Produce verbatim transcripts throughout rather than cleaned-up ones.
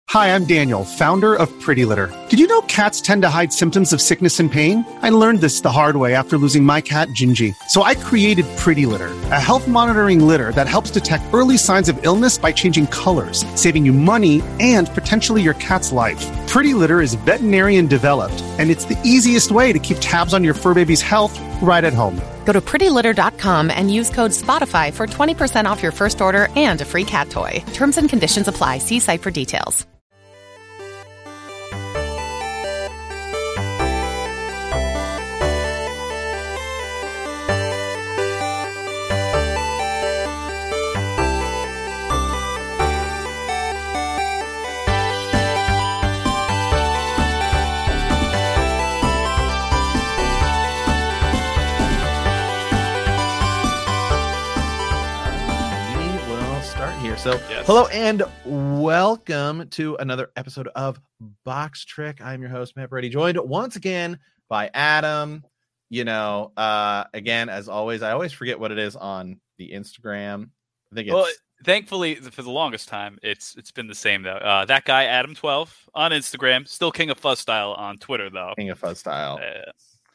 Hi, I'm Daniel, founder of Pretty Litter. Did you know cats tend to hide symptoms of sickness and pain? I learned this the hard way after losing my cat, Gingy. So I created Pretty Litter, a health monitoring litter that helps detect early signs of illness by changing colors, saving you money and potentially your cat's life. Pretty Litter is veterinarian developed, and it's the easiest way to keep tabs on your fur baby's health right at home. Go to pretty litter dot com and use code SPOTIFY for twenty percent off your first order and a free cat toy. Terms and conditions apply. See site for details. So, yes. Hello and welcome to another episode of Box Trick. I'm your host, Matt Brady, joined once again by Adam. You know, uh, again, as always, I always forget what it is on the Instagram. I think it's... Well, thankfully, for the longest time, it's it's been the same, though. Uh, that guy, Adam twelve, on Instagram. Still King of Fuzz Style on Twitter, though. King of Fuzz Style. Uh,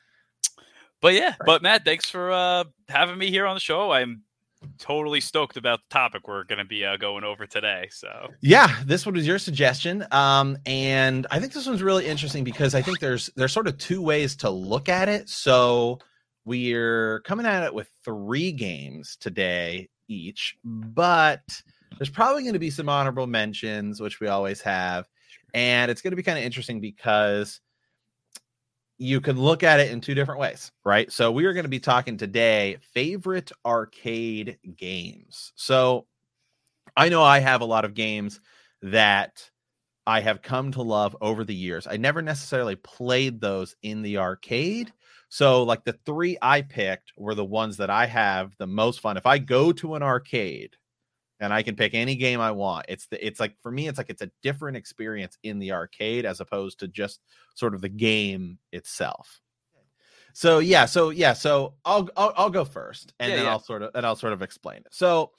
but yeah, right. but Matt, thanks for uh, having me here on the show. I'm totally stoked about the topic we're going to be uh, going over today. So yeah, this one was your suggestion, um, and I think this one's really interesting because I think there's there's sort of two ways to look at it. So we're coming at it with three games today each, but there's probably going to be some honorable mentions, which we always have, and it's going to be kind of interesting because you can look at it in two different ways, right? So we are going to be talking today favorite arcade games. So I know I have a lot of games that I have come to love over the years. I never necessarily played those in the arcade. So like the three I picked were the ones that I have the most fun. If I go to an arcade and I can pick any game I want, it's the, it's like, for me, it's like, it's a different experience in the arcade as opposed to just sort of the game itself. So, yeah. So, yeah. So I'll, I'll, I'll go first and yeah, then yeah. I'll sort of, and I'll sort of explain it. So,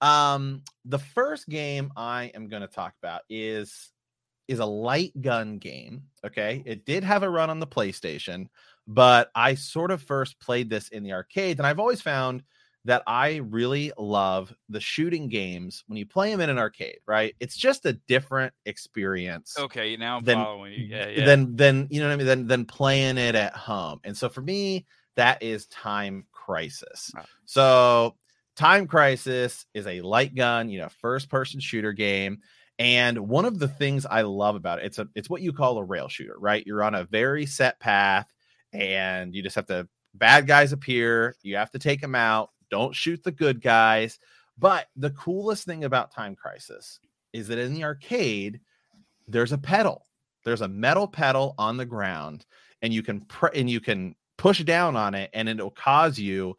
um, the first game I am going to talk about is, is a light gun game. Okay. It did have a run on the PlayStation, but I sort of first played this in the arcade, and I've always found that I really love the shooting games when you play them in an arcade, right? It's just a different experience. Okay, now I'm than, following you. Yeah, yeah. Than, than, you know what I mean? Than, than playing it at home. And so for me, that is Time Crisis. Wow. So Time Crisis is a light gun, you know, first person shooter game. And one of the things I love about it, it's a, it's what you call a rail shooter, right? You're on a very set path and you just have to, bad guys appear. You have to take them out. Don't shoot the good guys. But the coolest thing about Time Crisis is that in the arcade, there's a pedal. There's a metal pedal on the ground, and you can pr- and you can push down on it, and it'll cause you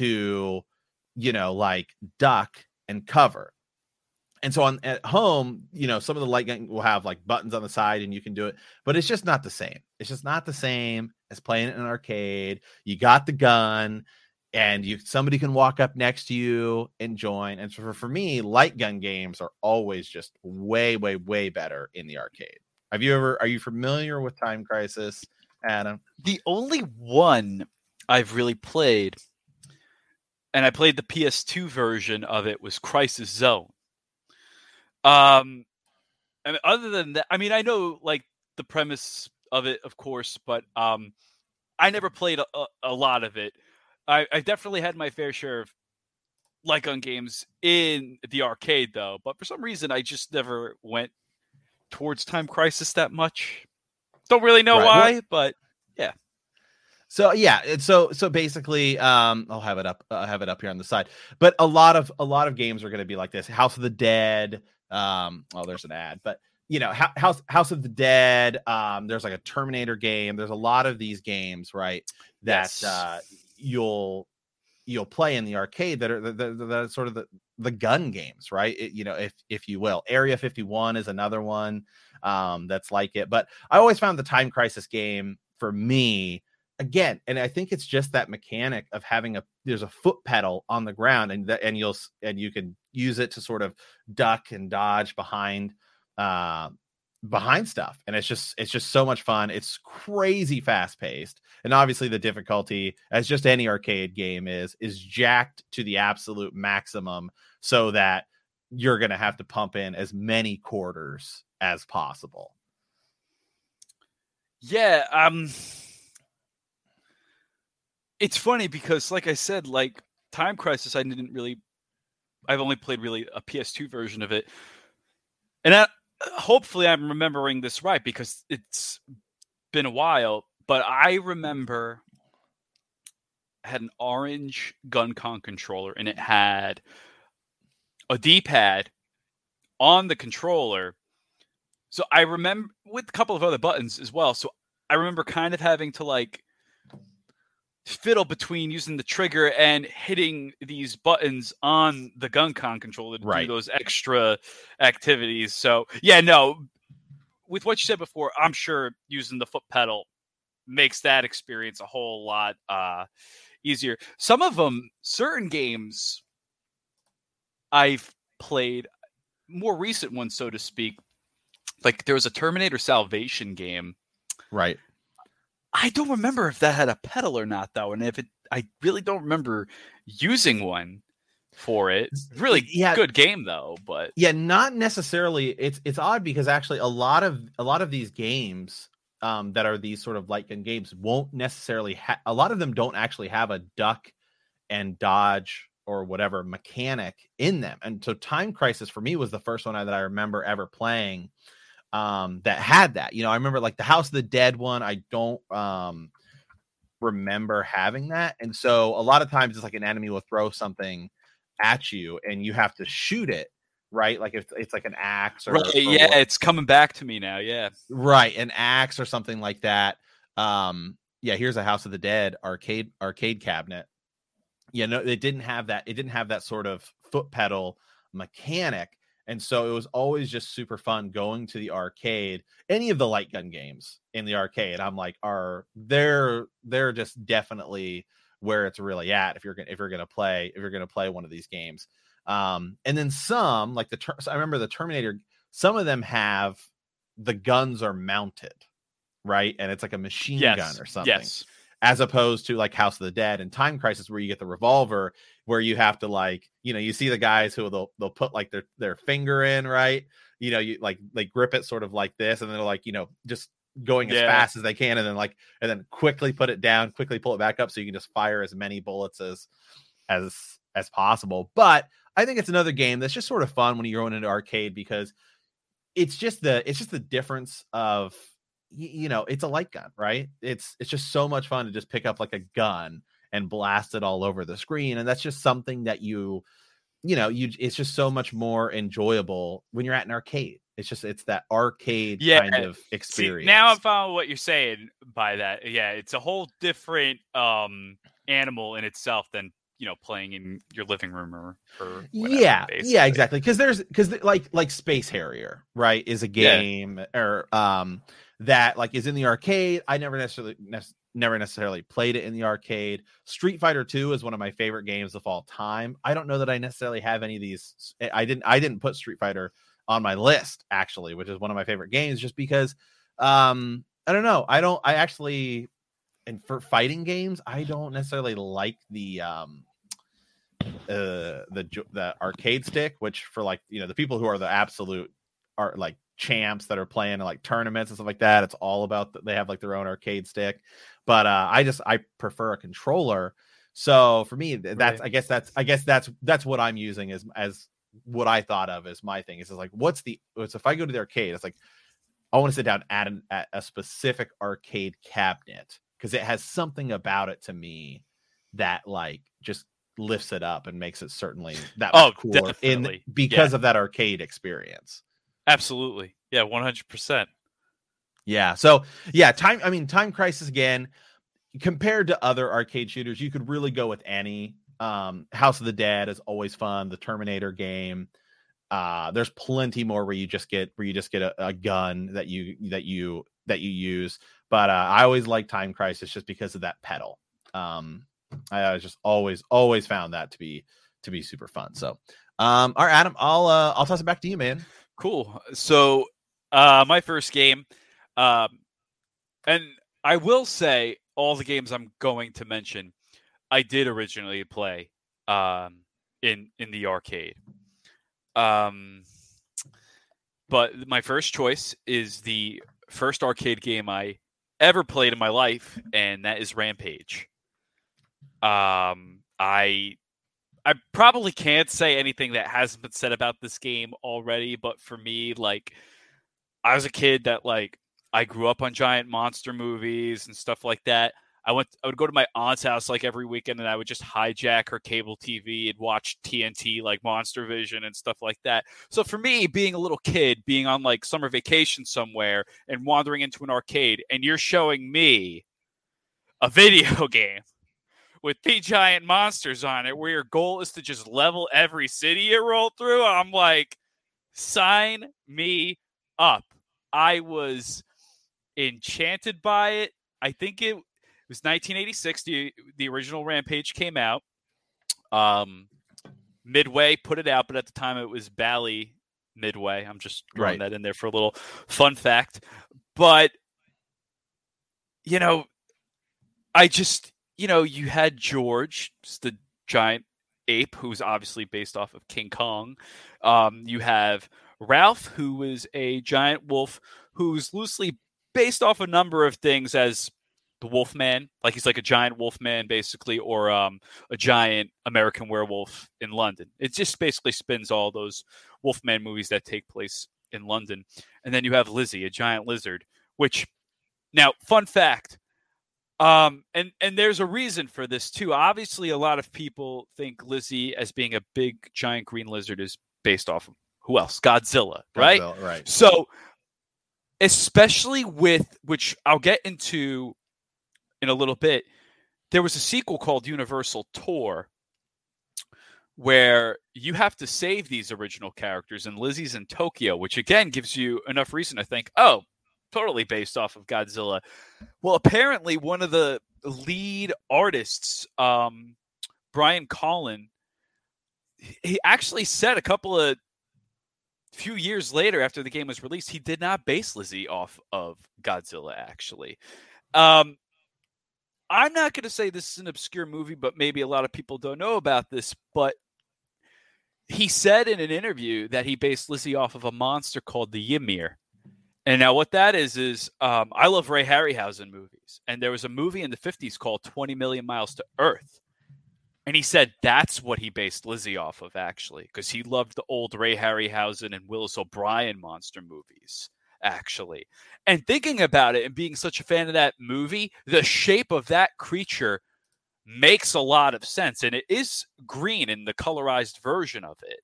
to, you know, like duck and cover. And so on at home, you know, some of the light gun will have like buttons on the side and you can do it, but it's just not the same. It's just not the same as playing it in an arcade. You got the gun and you, somebody can walk up next to you and join. And so for, for me, light gun games are always just way, way, way better in the arcade. Have you ever, are you familiar with Time Crisis, Adam? The only one I've really played, and I played the P S two version of it, was Crisis Zone. Um, I mean, other than that, I mean, I know like the premise of it, of course, but um, I never played a, a, a lot of it. I, I definitely had my fair share of light gun games in the arcade, though. But for some reason, I just never went towards Time Crisis that much. Don't really know right. why, well, but yeah. So yeah, it's so so basically, um, I'll have it up. I'll have it up here on the side. But a lot of a lot of games are going to be like this. House of the Dead. Um, oh, there's an ad, but you know, House House of the Dead. Um, there's like a Terminator game. There's a lot of these games, right? That yes. uh, you'll you'll play in the arcade that are the, the, the sort of the, the gun games, right? It, you know, if if you will. Area fifty-one is another one um, that's like it. But I always found the Time Crisis game for me. Again, and I think it's just that mechanic of having a there's a foot pedal on the ground, and that and you'll and you can use it to sort of duck and dodge behind uh, behind stuff, and it's just it's just so much fun. It's crazy fast paced, and obviously the difficulty, as just any arcade game is, is jacked to the absolute maximum, so that you're gonna have to pump in as many quarters as possible. Yeah, um, it's funny because, like I said, like Time Crisis, I didn't really. I've only played really a P S two version of it, and I, hopefully I'm remembering this right because it's been a while. But I remember I had an orange GunCon controller, and it had a D-pad on the controller. So I remember with a couple of other buttons as well. So I remember kind of having to like fiddle between using the trigger and hitting these buttons on the GunCon controller to right. do those extra activities. So yeah, no, with what you said before, I'm sure using the foot pedal makes that experience a whole lot uh, easier. Some of them, certain games I've played, more recent ones, so to speak, like there was a Terminator Salvation game. Right. I don't remember if that had a pedal or not, though. And if it, I really don't remember using one for it. Really yeah. good game, though. But yeah, not necessarily. It's it's odd because actually a lot of a lot of these games um, that are these sort of light gun games won't necessarily have. A lot of them don't actually have a duck and dodge or whatever mechanic in them. And so Time Crisis for me was the first one that I remember ever playing um that had that. You know, I remember like the House of the Dead one, I don't um remember having that. And so a lot of times it's like an enemy will throw something at you and you have to shoot it, right? Like if it's like an axe or, right, or yeah what, it's coming back to me now. Yeah, right, an axe or something like that. Um yeah, here's a House of the Dead arcade arcade cabinet. Yeah, no, it didn't have that. It didn't have that sort of foot pedal mechanic. And so it was always just super fun going to the arcade. Any of the light gun games in the arcade, I'm like, are they're they're just definitely where it's really at if you're gonna if you're gonna play if you're gonna play one of these games. Um, and then some like the I remember the Terminator. Some of them have the guns are mounted, right, and it's like a machine yes. gun or something. Yes. As opposed to like House of the Dead and Time Crisis, where you get the revolver, where you have to like, you know, you see the guys who they'll they'll put like their their finger in, right? You know, you like they grip it sort of like this, and then they're like, you know, just going as yeah. fast as they can, and then like and then quickly put it down, quickly pull it back up, so you can just fire as many bullets as as as possible. But I think it's another game that's just sort of fun when you're going into arcade because it's just the it's just the difference of. You know, it's a light gun, right? It's it's just so much fun to just pick up like a gun and blast it all over the screen, and that's just something that you, you know, you. It's just so much more enjoyable when you're at an arcade. It's just it's that arcade yeah. kind of experience. See, now I'm following what you're saying by that. Yeah, it's a whole different um animal in itself than you know playing in your living room or, or whatever, yeah, basically. yeah, exactly. Because there's because like like Space Harrier, right, is a game yeah. or um. that like is in the arcade. I never necessarily ne- never necessarily played it in the arcade. Street Fighter two is one of my favorite games of all time. I don't know that I necessarily have any of these. I didn't I didn't put Street Fighter on my list actually, which is one of my favorite games just because um I don't know. I don't I actually and for fighting games, I don't necessarily like the um uh the the arcade stick, which for like, you know, the people who are the absolute are like champs that are playing in like tournaments and stuff like that, it's all about the, they have like their own arcade stick. But uh I just I prefer a controller. So for me, that's right. I guess that's I guess that's that's what I'm using as as what I thought of as my thing is like what's the it's if I go to the arcade, it's like I want to sit down at, an, at a specific arcade cabinet because it has something about it to me that like just lifts it up and makes it certainly that oh cool in because yeah. of that arcade experience. Absolutely. Yeah, one hundred percent. Yeah. So, yeah, time I mean Time Crisis again, compared to other arcade shooters, you could really go with any. Um House of the Dead is always fun, the Terminator game. Uh there's plenty more where you just get where you just get a, a gun that you that you that you use. But uh I always like Time Crisis just because of that pedal. Um I was just always always found that to be to be super fun. So, um all right, Adam, I'll uh I'll toss it back to you, man. Cool. So Uh, my first game, um, and I will say all the games I'm going to mention, I did originally play um, in in the arcade. Um, but my first choice is the first arcade game I ever played in my life, and that is Rampage. Um, I I probably can't say anything that hasn't been said about this game already, but for me, like, I was a kid that, like, I grew up on giant monster movies and stuff like that. I went, I would go to my aunt's house like every weekend, and I would just hijack her cable T V and watch T N T, like Monster Vision and stuff like that. So for me, being a little kid, being on like summer vacation somewhere and wandering into an arcade, and you're showing me a video game with big giant monsters on it, where your goal is to just level every city you roll through, I'm like, sign me up. I was enchanted by it. I think it was nineteen eighty-six. The, the original Rampage came out. Um, Midway put it out, but at the time it was Bally Midway. I'm just throwing Right. that in there for a little fun fact. But, you know, I just, you know, you had George, the giant ape, who's obviously based off of King Kong. Um, you have Ralph, who was a giant wolf, who's loosely based off a number of things as the Wolfman, like he's like a giant Wolfman, basically, or um, a giant American Werewolf in London. It just basically spins all those Wolfman movies that take place in London. And then you have Lizzie, a giant lizard, which, now, fun fact, um, and, and there's a reason for this, too. Obviously, a lot of people think Lizzie, as being a big, giant green lizard, is based off of who else? Godzilla, right? Godzilla, right. So, especially with, which I'll get into in a little bit, there was a sequel called Universal Tour where you have to save these original characters, and Lizzie's in Tokyo, which again gives you enough reason to think, oh, totally based off of Godzilla. Well, apparently one of the lead artists, um, Brian Collin, he actually said a couple of few years later after the game was released, he did not base Lizzie off of Godzilla, actually. Um, I'm not going to say this is an obscure movie, but maybe a lot of people don't know about this, but he said in an interview that he based Lizzie off of a monster called the Ymir. And now what that is, is um, I love Ray Harryhausen movies. And there was a movie in the fifties called twenty million Miles to Earth. And he said that's what he based Lizzie off of, actually, because he loved the old Ray Harryhausen and Willis O'Brien monster movies, actually. And thinking about it and being such a fan of that movie, the shape of that creature makes a lot of sense. And it is green in the colorized version of it.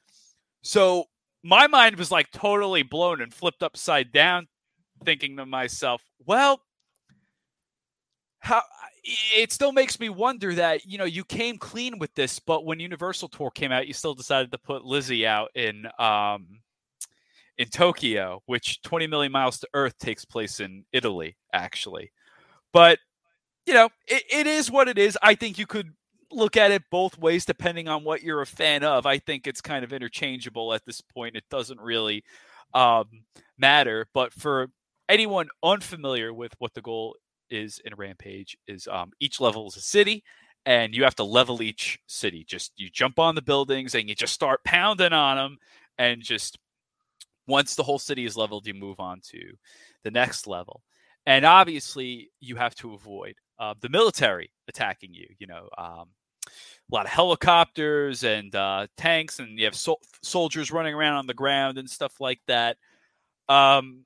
So my mind was like totally blown and flipped upside down, thinking to myself, well, how it still makes me wonder that, you know, you came clean with this, but when Universal Tour came out, you still decided to put Lizzie out in um, in Tokyo, which twenty million Miles to Earth takes place in Italy, actually. But, you know, it, it is what it is. I think you could look at it both ways depending on what you're a fan of. I think it's kind of interchangeable at this point. It doesn't really um, matter. But for anyone unfamiliar with what the goal is in Rampage, is um, each level is a city, and you have to level each city. Just you jump on the buildings and you just start pounding on them, and just once the whole city is leveled, you move on to the next level. And obviously, you have to avoid uh, the military attacking you. You know, um, a lot of helicopters and uh, tanks, and you have sol- soldiers running around on the ground and stuff like that. Um,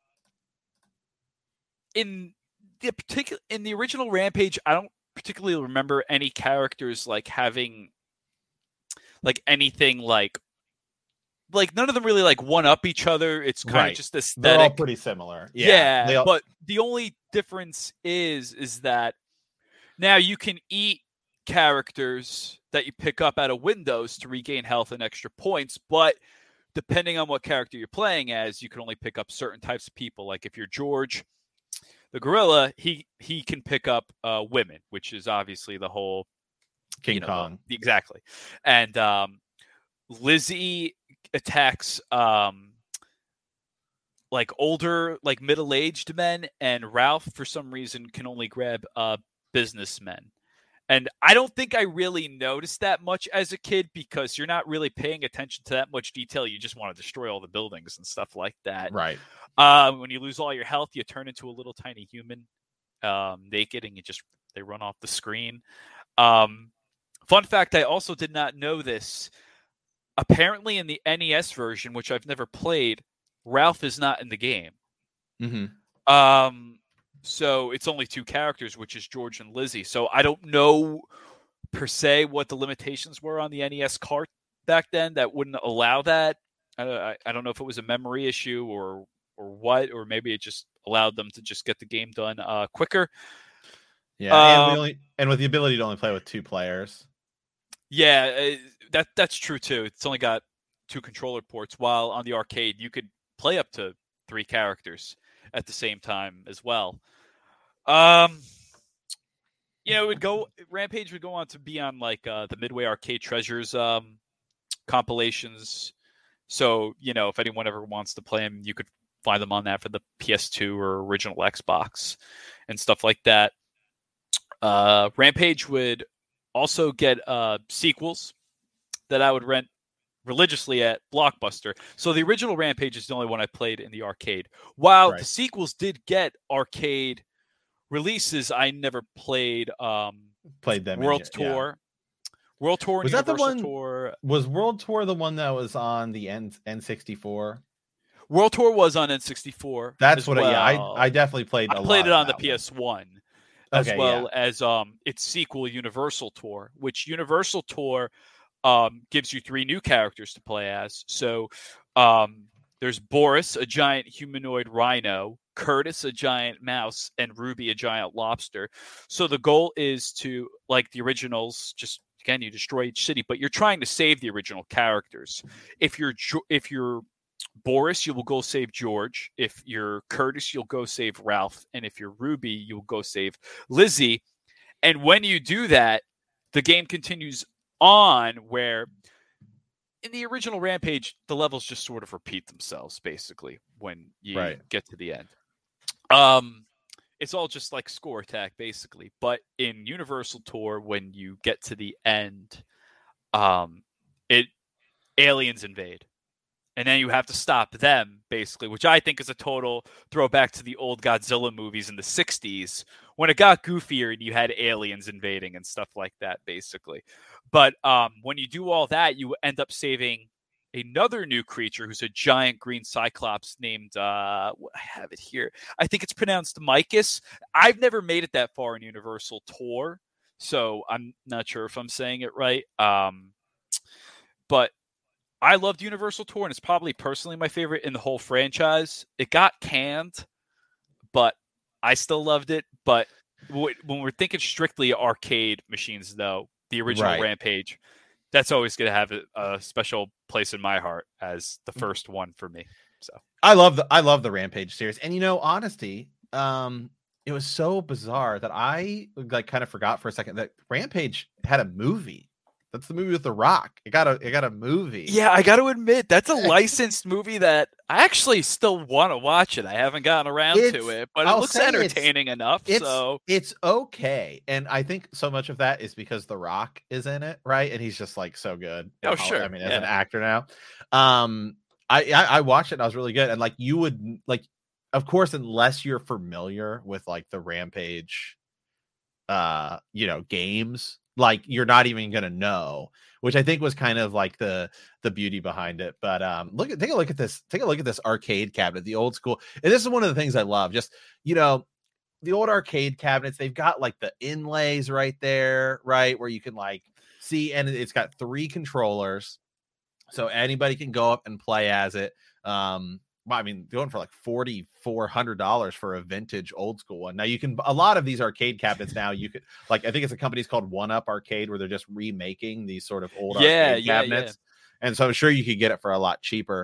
in the particular, in the original Rampage, I don't particularly remember any characters like having like anything like like none of them really like one up each other. It's kind Right. of just aesthetic. They're all pretty similar. Yeah, Yeah, they all- but the only difference is is that now you can eat characters that you pick up out of windows to regain health and extra points, but depending on what character you're playing as, you can only pick up certain types of people. Like if you're George, the gorilla, he he can pick up uh, women, which is obviously the whole King you know, Kong. the- exactly. And um, Lizzie attacks um, like older, like middle-aged men, and Ralph for some reason can only grab uh businessmen. And I don't think I really noticed that much as a kid because you're not really paying attention to that much detail. You just want to destroy all the buildings and stuff like that. Right. Uh, when you lose all your health, you turn into a little tiny human, um, naked, and you just they run off the screen. Um, fun fact: I also did not know this. Apparently, in the N E S version, which I've never played, Ralph is not in the game. Mm-hmm. Um. So it's only two characters, which is George and Lizzie. So I don't know per se what the limitations were on the N E S cart back then that wouldn't allow that. I, I don't know if it was a memory issue or or what, or maybe it just allowed them to just get the game done uh, quicker. Yeah, um, and, only, and with the ability to only play with two players. Yeah, uh, that that's true too. It's only got two controller ports, while on the arcade you could play up to three characters at the same time as well. Um, you know, it would go Rampage would go on to be on like uh, the Midway Arcade Treasures um, compilations. So, you know, if anyone ever wants to play them, you could find them on that for the P S two or original Xbox and stuff like that. Uh, Rampage would also get uh, sequels that I would rent religiously at Blockbuster. So the original Rampage is the only one I played in the arcade. While Right. the sequels did get arcade releases, I never played um, Played them. World in, yeah. Tour. World Tour and Was that the Universal one- Tour. Was World Tour the one that was on the N N sixty-four? World Tour was on N sixty-four. That's as what. I, yeah, well. I I definitely played. I a played lot it on of the that P one. S one. As Okay, well yeah. as um, its sequel, Universal Tour, which Universal Tour um, gives you three new characters to play as. So um, there's Boris, a giant humanoid rhino, Curtis, a giant mouse, and Ruby, a giant lobster. So the goal is to, like the originals, just again, you destroy each city, but you're trying to save the original characters. If you're if you're Boris, you will go save George. If you're Curtis, you'll go save Ralph. And if you're Ruby, you'll go save Lizzie. And when you do that, the game continues on where in the original Rampage, the levels just sort of repeat themselves, basically, when you Right. get to the end. Um, it's all just like score attack, basically. But in Universal Tour, when you get to the end, um, it aliens invade. And then you have to stop them, basically, which I think is a total throwback to the old Godzilla movies in the sixties when it got goofier and you had aliens invading and stuff like that, basically. But um, when you do all that, you end up saving another new creature who's a giant green cyclops named, uh, I have it here. I think it's pronounced Micus. I've never made it that far in Universal Tour, so I'm not sure if I'm saying it right. Um, but I loved Universal Tour, and it's probably personally my favorite in the whole franchise. It got canned, but I still loved it. But w- when we're thinking strictly arcade machines, though, the original Right. Rampage, that's always going to have a, a special place in my heart as the first one for me. So I love the I love the Rampage series, and you know, honesty, um, it was so bizarre that I like kind of forgot for a second that Rampage had a movie. That's the movie with The Rock. It got a it got a movie. yeah, I got to admit that's a licensed movie that I actually still want to watch it. I haven't gotten around It's- to it, but it I'll looks say it's- entertaining enough. It's So it's okay, and I think so much of that is because The Rock is in it, right? And he's just like so good. Oh, in Hollywood. sure, I mean, as yeah. an actor now, um, I, I I watched it. And I was really good, and like you would like, of course, unless you're familiar with like the Rampage, uh, you know, games, like you're not even gonna know. Which I think was kind of like the the beauty behind it. But um, look at take a look at this. Take a look at this arcade cabinet, the old school. And this is one of the things I love. Just you know, the old arcade cabinets. They've got like the inlays right there, right where you can like see, and it's got three controllers, so anybody can go up and play as it. Um, well, I mean, going for like forty four hundred dollars for a vintage old school one. Now you can a lot of these arcade cabinets now you could like I think it's a company's called One Up Arcade where they're just remaking these sort of old Yeah, arcade yeah, cabinets, and so I'm sure you could get it for a lot cheaper.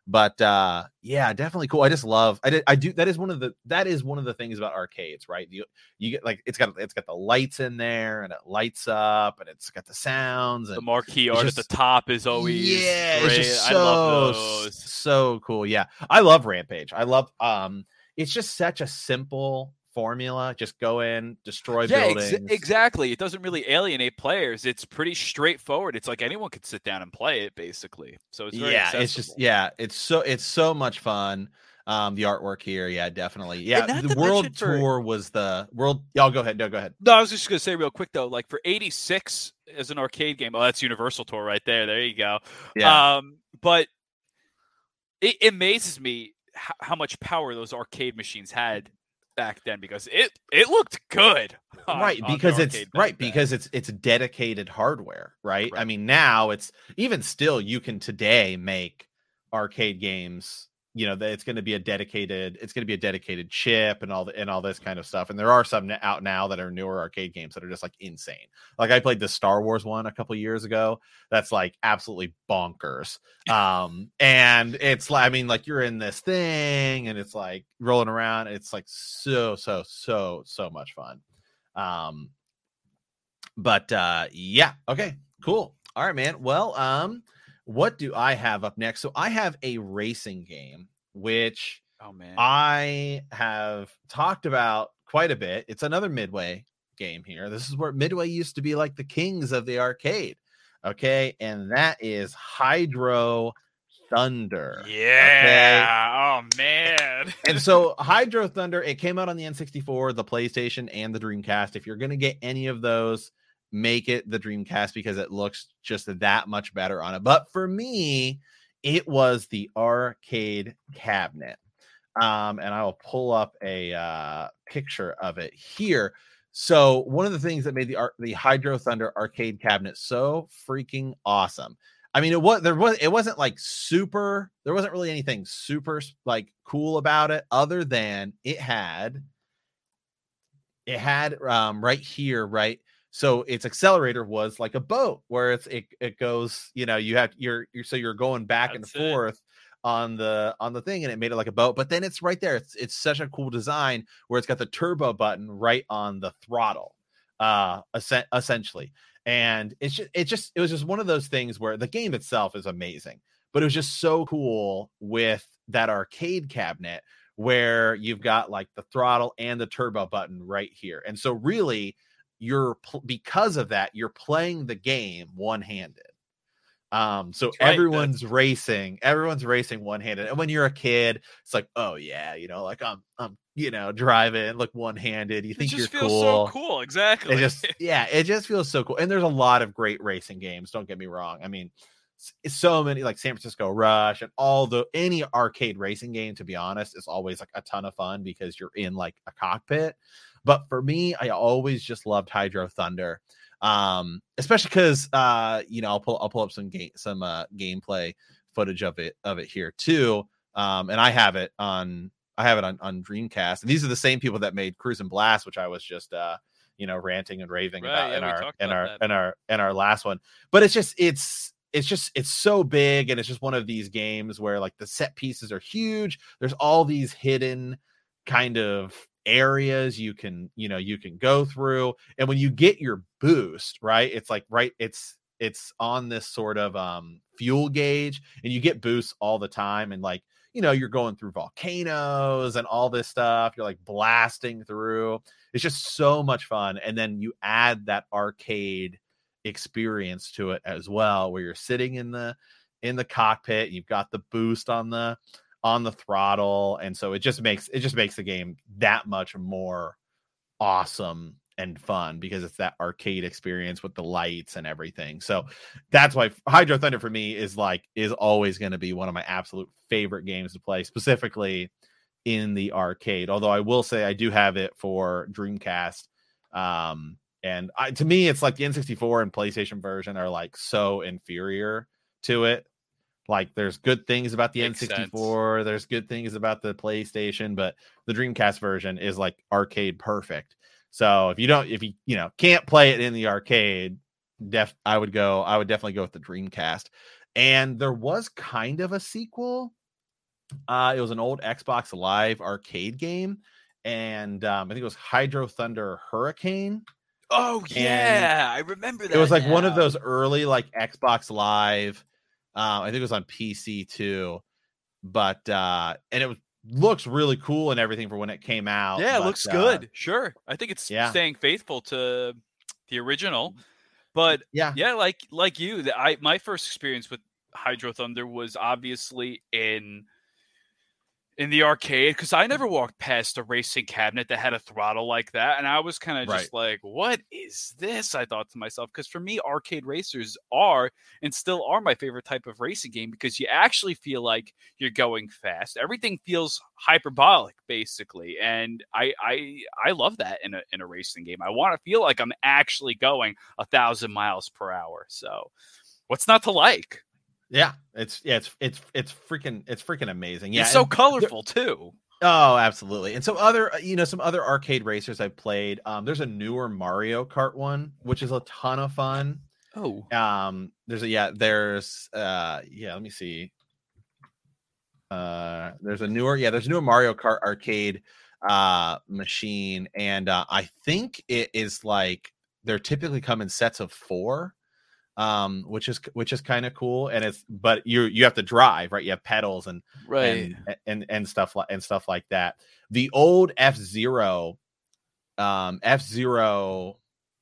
But uh, yeah, definitely cool. I just love. I did. I do. That is one of the. That is one of the things about arcades, right? You you get like it's got it's got the lights in there, and it lights up, and it's got the sounds. And the marquee art just, at the top is always yeah. great. It's just so I love those. so cool. Yeah, I love Rampage. I love. Um, it's just such a simple formula. Just go in, destroy yeah, buildings. Ex- exactly. It doesn't really alienate players. It's pretty straightforward. It's like anyone could sit down and play it, basically. So it's very yeah, accessible. it's just yeah, it's so it's so much fun. Um, the artwork here, yeah, definitely. Yeah, the world tour for... was the world. Y'all go ahead. No, go ahead. No, I was just gonna say real quick though, like for eighty-six as an arcade game. Oh, that's Universal Tour right there. There you go. Yeah. Um, but it, it amazes me how, how much power those arcade machines had back then, because it it looked good, on, right? Because it's right then. because it's it's dedicated hardware, right? right? I mean, now it's even still you can today make arcade games. You know, that it's going to be a dedicated, it's going to be a dedicated chip and all the and all this kind of stuff. And there are some out now that are newer arcade games that are just like insane. Like I played the Star Wars one a couple years ago. That's like absolutely bonkers. Um, and it's like, I mean, like you're in this thing and it's like rolling around. It's like so, so, so, so much fun. Um, but uh, yeah, okay, cool. All right, man. Well, um, what do I have up next? So I have a racing game, which oh man, I have talked about quite a bit. It's another Midway game here. This is where Midway used to be like the kings of the arcade. Okay. And that is Hydro Thunder. Yeah. Okay? Oh man. And so Hydro Thunder, it came out on the N sixty-four, the PlayStation, and the Dreamcast. If you're going to get any of those, make it the Dreamcast because it looks just that much better on it. But for me, it was the arcade cabinet. Um, and I will pull up a uh, picture of it here. So one of the things that made the ar- the Hydro Thunder arcade cabinet so freaking awesome. I mean, it was there was it wasn't like super. There wasn't really anything super like cool about it, other than it had it had um, right here, right. So its accelerator was like a boat where it's it, it goes, you know, you have you're you're so you're going back That's and forth it. on the on the thing, and it made it like a boat. But then it's right there. It's it's such a cool design where it's got the turbo button right on the throttle, uh, essentially. And it's just it just it was just one of those things where the game itself is amazing, but it was just so cool with that arcade cabinet where you've got like the throttle and the turbo button right here. And so really, you're because of that you're playing the game one-handed. Um so right, everyone's that's... racing everyone's racing one-handed, and when you're a kid it's like, oh yeah, you know, like I'm I'm you know driving like one-handed, you think it just you're feels cool so cool. Exactly. It just yeah it just feels so cool. And there's a lot of great racing games, don't get me wrong. I mean, so many, like San Francisco Rush and all the any arcade racing game, to be honest, is always like a ton of fun because you're in like a cockpit. But for me, I always just loved Hydro Thunder, um, especially because uh, you know I'll pull I'll pull up some game some uh, gameplay footage of it of it here too, um, and I have it on I have it on, on Dreamcast. And these are the same people that made Cruisin' Blast, which I was just uh, you know ranting and raving right, about yeah, in our in about our that. in our in our last one. But it's just it's. It's just it's so big, and it's just one of these games where like the set pieces are huge. There's all these hidden kind of areas you can you know you can go through, and when you get your boost, right, it's like right it's it's on this sort of um fuel gauge, and you get boosts all the time, and like you know you're going through volcanoes and all this stuff, you're like blasting through. It's just so much fun. And then you add that arcade experience to it as well, where you're sitting in the in the cockpit, you've got the boost on the on the throttle, and so it just makes it just makes the game that much more awesome and fun because it's that arcade experience with the lights and everything. So that's why Hydro Thunder for me is like is always going to be one of my absolute favorite games to play, specifically in the arcade. Although I will say I do have it for Dreamcast. Um And I, to me, it's like the N sixty-four and PlayStation version are like so inferior to it. Like there's good things about the Makes N sixty-four, sense. There's good things about the PlayStation, but the Dreamcast version is like arcade perfect. So if you don't, if you, you know, can't play it in the arcade, def I would go, I would definitely go with the Dreamcast. And there was kind of a sequel Uh, it was an old Xbox Live arcade game, and um, I think it was Hydro Thunder Hurricane. Oh yeah, I remember that. It was like now. one of those early like Xbox Live. Um, I think it was on P C too, but uh, and it was looks really cool and everything for when it came out. Yeah, it but, looks uh, good. Sure, I think it's yeah. staying faithful to the original. But yeah, yeah, like like you, the, I my first experience with Hydro Thunder was obviously in in the arcade, because I never walked past a racing cabinet that had a throttle like that, and I was kind of just Right. like, "What is this?" I thought to myself, because for me, arcade racers are and still are my favorite type of racing game, because you actually feel like you're going fast. Everything feels hyperbolic, basically, and I I I love that in a in a racing game. I want to feel like I'm actually going a thousand miles per hour. So, what's not to like? Yeah, it's yeah, it's it's it's freaking it's freaking amazing. Yeah, It's so and colorful too. Oh, absolutely. And some other, you know, some other arcade racers I've played. Um, there's a newer Mario Kart one, which is a ton of fun. Oh, Um, there's a yeah, there's uh yeah, let me see. Uh there's a newer, yeah, there's a newer Mario Kart arcade uh machine, and uh I think it is like they're typically come in sets of four. Um, which is which is kind of cool, and it's but you you have to drive, right? You have pedals and right. and and and stuff like and stuff like that. The old F-Zero, um, F-Zero,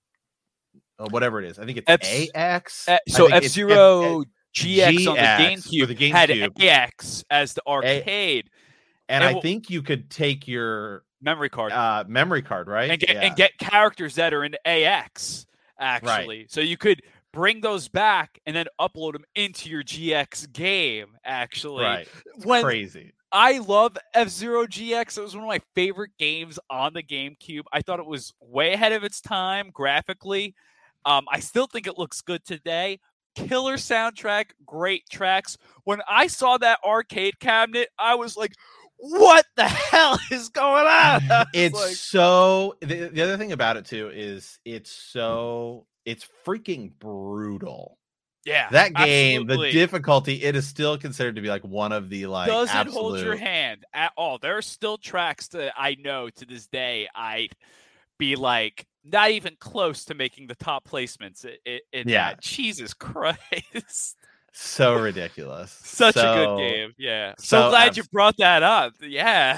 or whatever it is. I think it's F- A X. Uh, so F F-Zero G X on the GX for GameCube, the GameCube. had A X as the arcade, and, and I w- think you could take your memory card uh, memory card, right, and get yeah. and get characters that are in A X actually. Right. So you could bring those back and then upload them into your G X game. Actually, Right. It's when crazy. I love F-Zero G X. It was one of my favorite games on the GameCube. I thought it was way ahead of its time graphically. Um, I still think it looks good today. Killer soundtrack, great tracks. When I saw that arcade cabinet, I was like, what the hell is going on? It's like, so the, the other thing about it too is it's so it's freaking brutal. Yeah, that game, absolutely. The difficulty, it is still considered to be like one of the like doesn't absolute... hold your hand at all. There are still tracks that I know to this day I'd be like not even close to making the top placements in, in yeah. that. Jesus Christ. So ridiculous. Such so, a good game. Yeah. So, so glad abs- you brought that up. Yeah.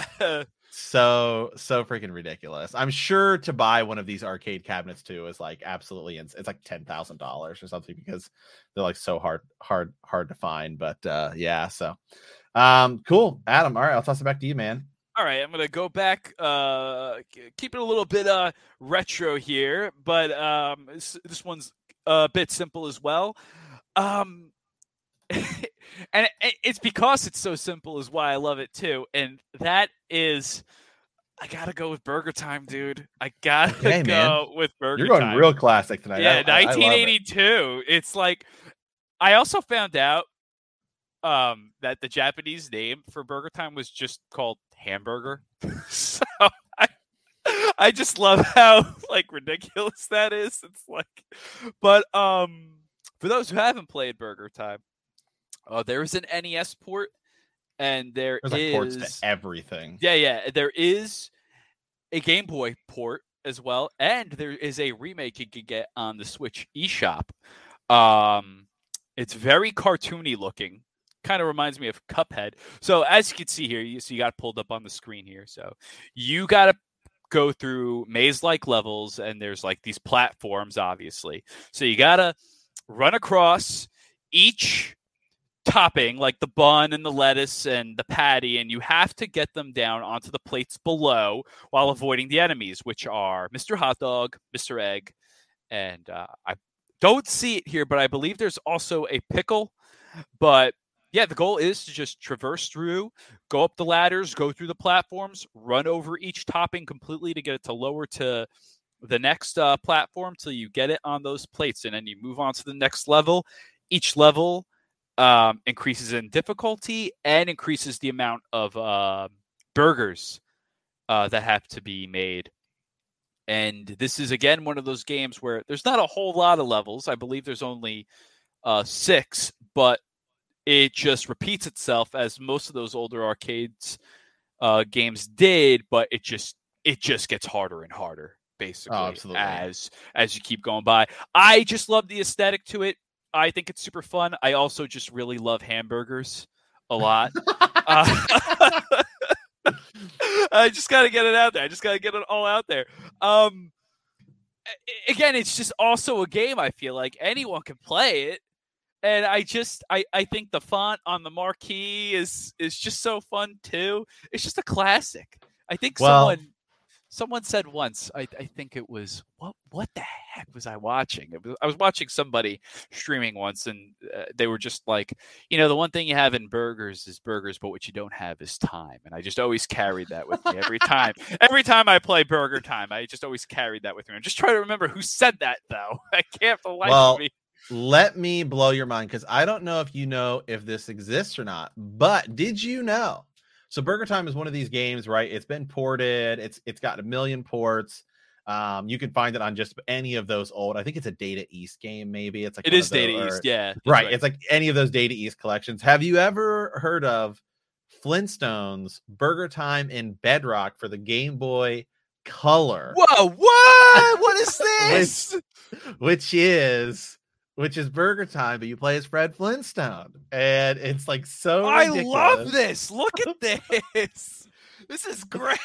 so so freaking ridiculous. I'm sure to buy one of these arcade cabinets too is like absolutely ins- it's like ten thousand dollars or something, because they're like so hard hard hard to find. But uh yeah, so um cool. Adam, all right, I'll toss it back to you, man. All right, I'm gonna go back, uh keep it a little bit uh retro here, but um this, this one's a bit simple as well. Um and it's because it's so simple is why I love it too, and that is I gotta go with Burger Time, dude. I gotta okay, go man. with Burger You're going Time. real classic tonight. Yeah, I, I, nineteen eighty-two. I it. It's like I also found out um, that the Japanese name for Burger Time was just called Hamburger. So I, I just love how like ridiculous that is. It's like, but um, for those who haven't played Burger Time, uh, there is an N E S port. And there There's is like ports to everything. Yeah, yeah. There is a Game Boy port as well, and there is a remake you could get on the Switch eShop. Um, it's very cartoony looking. Kind of reminds me of Cuphead. So as you can see here, you so you got it pulled up on the screen here. So you got to go through maze-like levels, and there's like these platforms, obviously. So you got to run across each topping, like the bun and the lettuce and the patty, and you have to get them down onto the plates below while avoiding the enemies, which are Mister Hot Dog, Mister Egg, and uh, I don't see it here, but I believe there's also a pickle. But yeah, the goal is to just traverse through, go up the ladders, go through the platforms, run over each topping completely to get it to lower to the next uh, platform till you get it on those plates, and then you move on to the next level. Each level Um, increases in difficulty and increases the amount of uh, burgers uh, that have to be made. And this is, again, one of those games where there's not a whole lot of levels. I believe there's only uh, six, but it just repeats itself as most of those older arcades uh, games did, but it just it just gets harder and harder, basically, Oh, absolutely. as as you keep going by. I just love the aesthetic to it. I think it's super fun. I also just really love hamburgers a lot. uh, I just got to get it out there. I just got to get it all out there. Um, again, it's just also a game. I feel like anyone can play it. And I just, I, I think the font on the marquee is is just so fun too. It's just a classic. I think Well, someone someone said once. I, I think it was what what the heck was I watching? It was, I was watching somebody streaming once, and uh, they were just like, you know, the one thing you have in burgers is burgers, but what you don't have is time. And I just always carried that with me every time. Every time I play Burger Time, I just always carried that with me. I'm just trying to remember who said that though. I can't for the life well, of me. Let me blow your mind, because I don't know if you know if this exists or not, but did you know? So Burger Time is one of these games, right? It's been ported. It's it's got a million ports. Um, you can find it on just any of those old. I think it's a Data East game. Maybe it's like It one is of those, Data or, East, yeah. right. right. It's like any of those Data East collections. Have you ever heard of Flintstones Burger Time in Bedrock for the Game Boy Color? Whoa! What? What is this? which, which is. Which is Burger Time, but you play as Fred Flintstone, and it's like so. I ridiculous. love this. Look at this. This is great.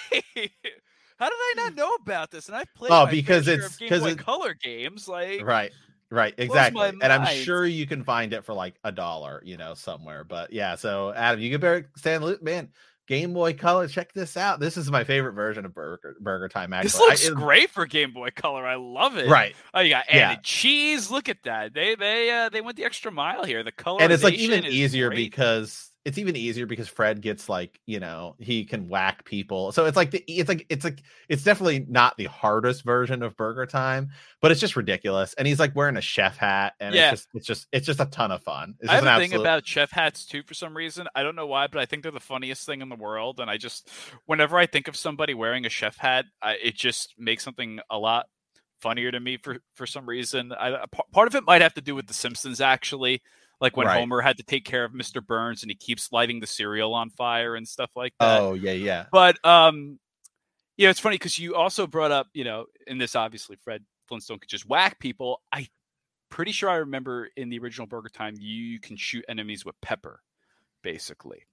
How did I not know about this? And I've played. Oh, my because fair share it's of Game because Boy it, Color games, like right, right, blows exactly. my And I'm mind. sure you can find it for like a dollar, you know, somewhere. But yeah, so Adam, you can better stand loop, man. Game Boy Color, check this out. This is my favorite version of Burger Burger Time. Actually, This looks I, it, great for Game Boy Color. I love it. right. Oh, you got Yeah. added cheese. Look at that. They they uh, they went the extra mile here. The color And it's like even is easier great. because it's even easier because Fred gets like, you know, he can whack people. So it's like the it's like it's like it's definitely not the hardest version of Burger Time, but it's just ridiculous. And he's like wearing a chef hat, and Yeah. it's just it's just it's just a ton of fun. It's I just have a an thing absolute- about chef hats too for some reason. I don't know why, but I think they're the funniest thing in the world. And I just, whenever I think of somebody wearing a chef hat, I, it just makes something a lot funnier to me for, for some reason. I, part of it might have to do with The Simpsons, actually. Like when Right. Homer had to take care of Mister Burns and he keeps lighting the cereal on fire and stuff like that. Oh yeah, yeah. But um, yeah, it's funny because you also brought up, you know, in this obviously Fred Flintstone could just whack people. I pretty sure I remember in the original Burger Time you can shoot enemies with pepper, basically.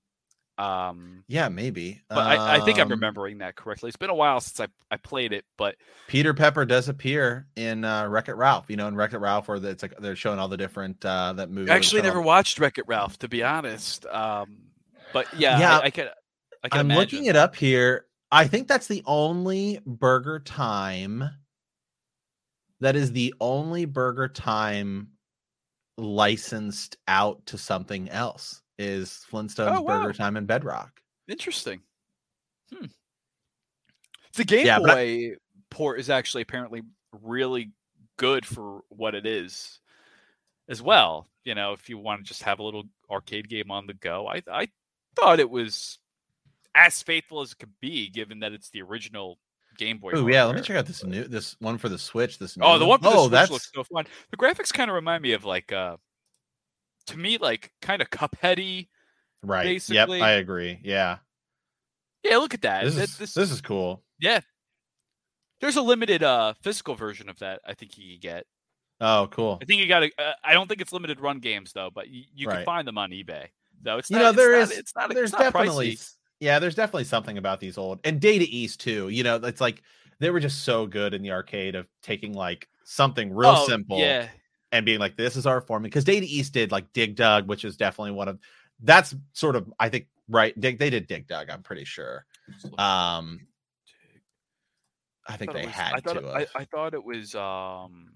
Um, Yeah, maybe. but I, I think I'm Um, remembering that correctly. It's been a while since I, I played it, but Peter Pepper does appear in uh, Wreck-It Ralph. You know, in Wreck-It Ralph, where it's like they're showing all the different uh, that movie. I actually was never called- watched Wreck-It Ralph, to be honest. Um, but yeah, Yeah. I, I could. I can I'm imagine. looking it up here. I think that's the only Burger Time. That is the only Burger Time licensed out to something else. Is Flintstones Oh, wow. Burger Time and Bedrock? Interesting. Hmm. The Game Yeah, but I- Boy port is actually apparently really good for what it is, as well. You know, if you want to just have a little arcade game on the go, I I thought it was as faithful as it could be, given that it's the original Game Boy. Oh yeah, let me hardware. check out this new this one for the Switch. This new Oh, the one for the oh, Switch that's looks so fun. The graphics kind of remind me of like, uh, to me, like kind of Cupheady. right. basically- Yep, I agree. Yeah, Yeah, look at that. this That- is this- this is cool. yeah. There's a limited uh physical version of that. I think you can get. Oh, cool. I think you got to. Uh, I don't think it's limited run games though, but you, you can Right. find them on eBay. Though it's You not, know, it's there not- is It's not. there's it's not definitely pricey. yeah, there's definitely something about these old and Data East too. You know, it's like they were just so good in the arcade of taking like something real Oh, simple Yeah. and being like, this is our form. Because Data East did like Dig Dug, which is definitely one of that's sort of I think right. Dig they did Dig Dug, I'm pretty sure. Um I think thought it they was- had I thought, to. it- I, have. I thought it was um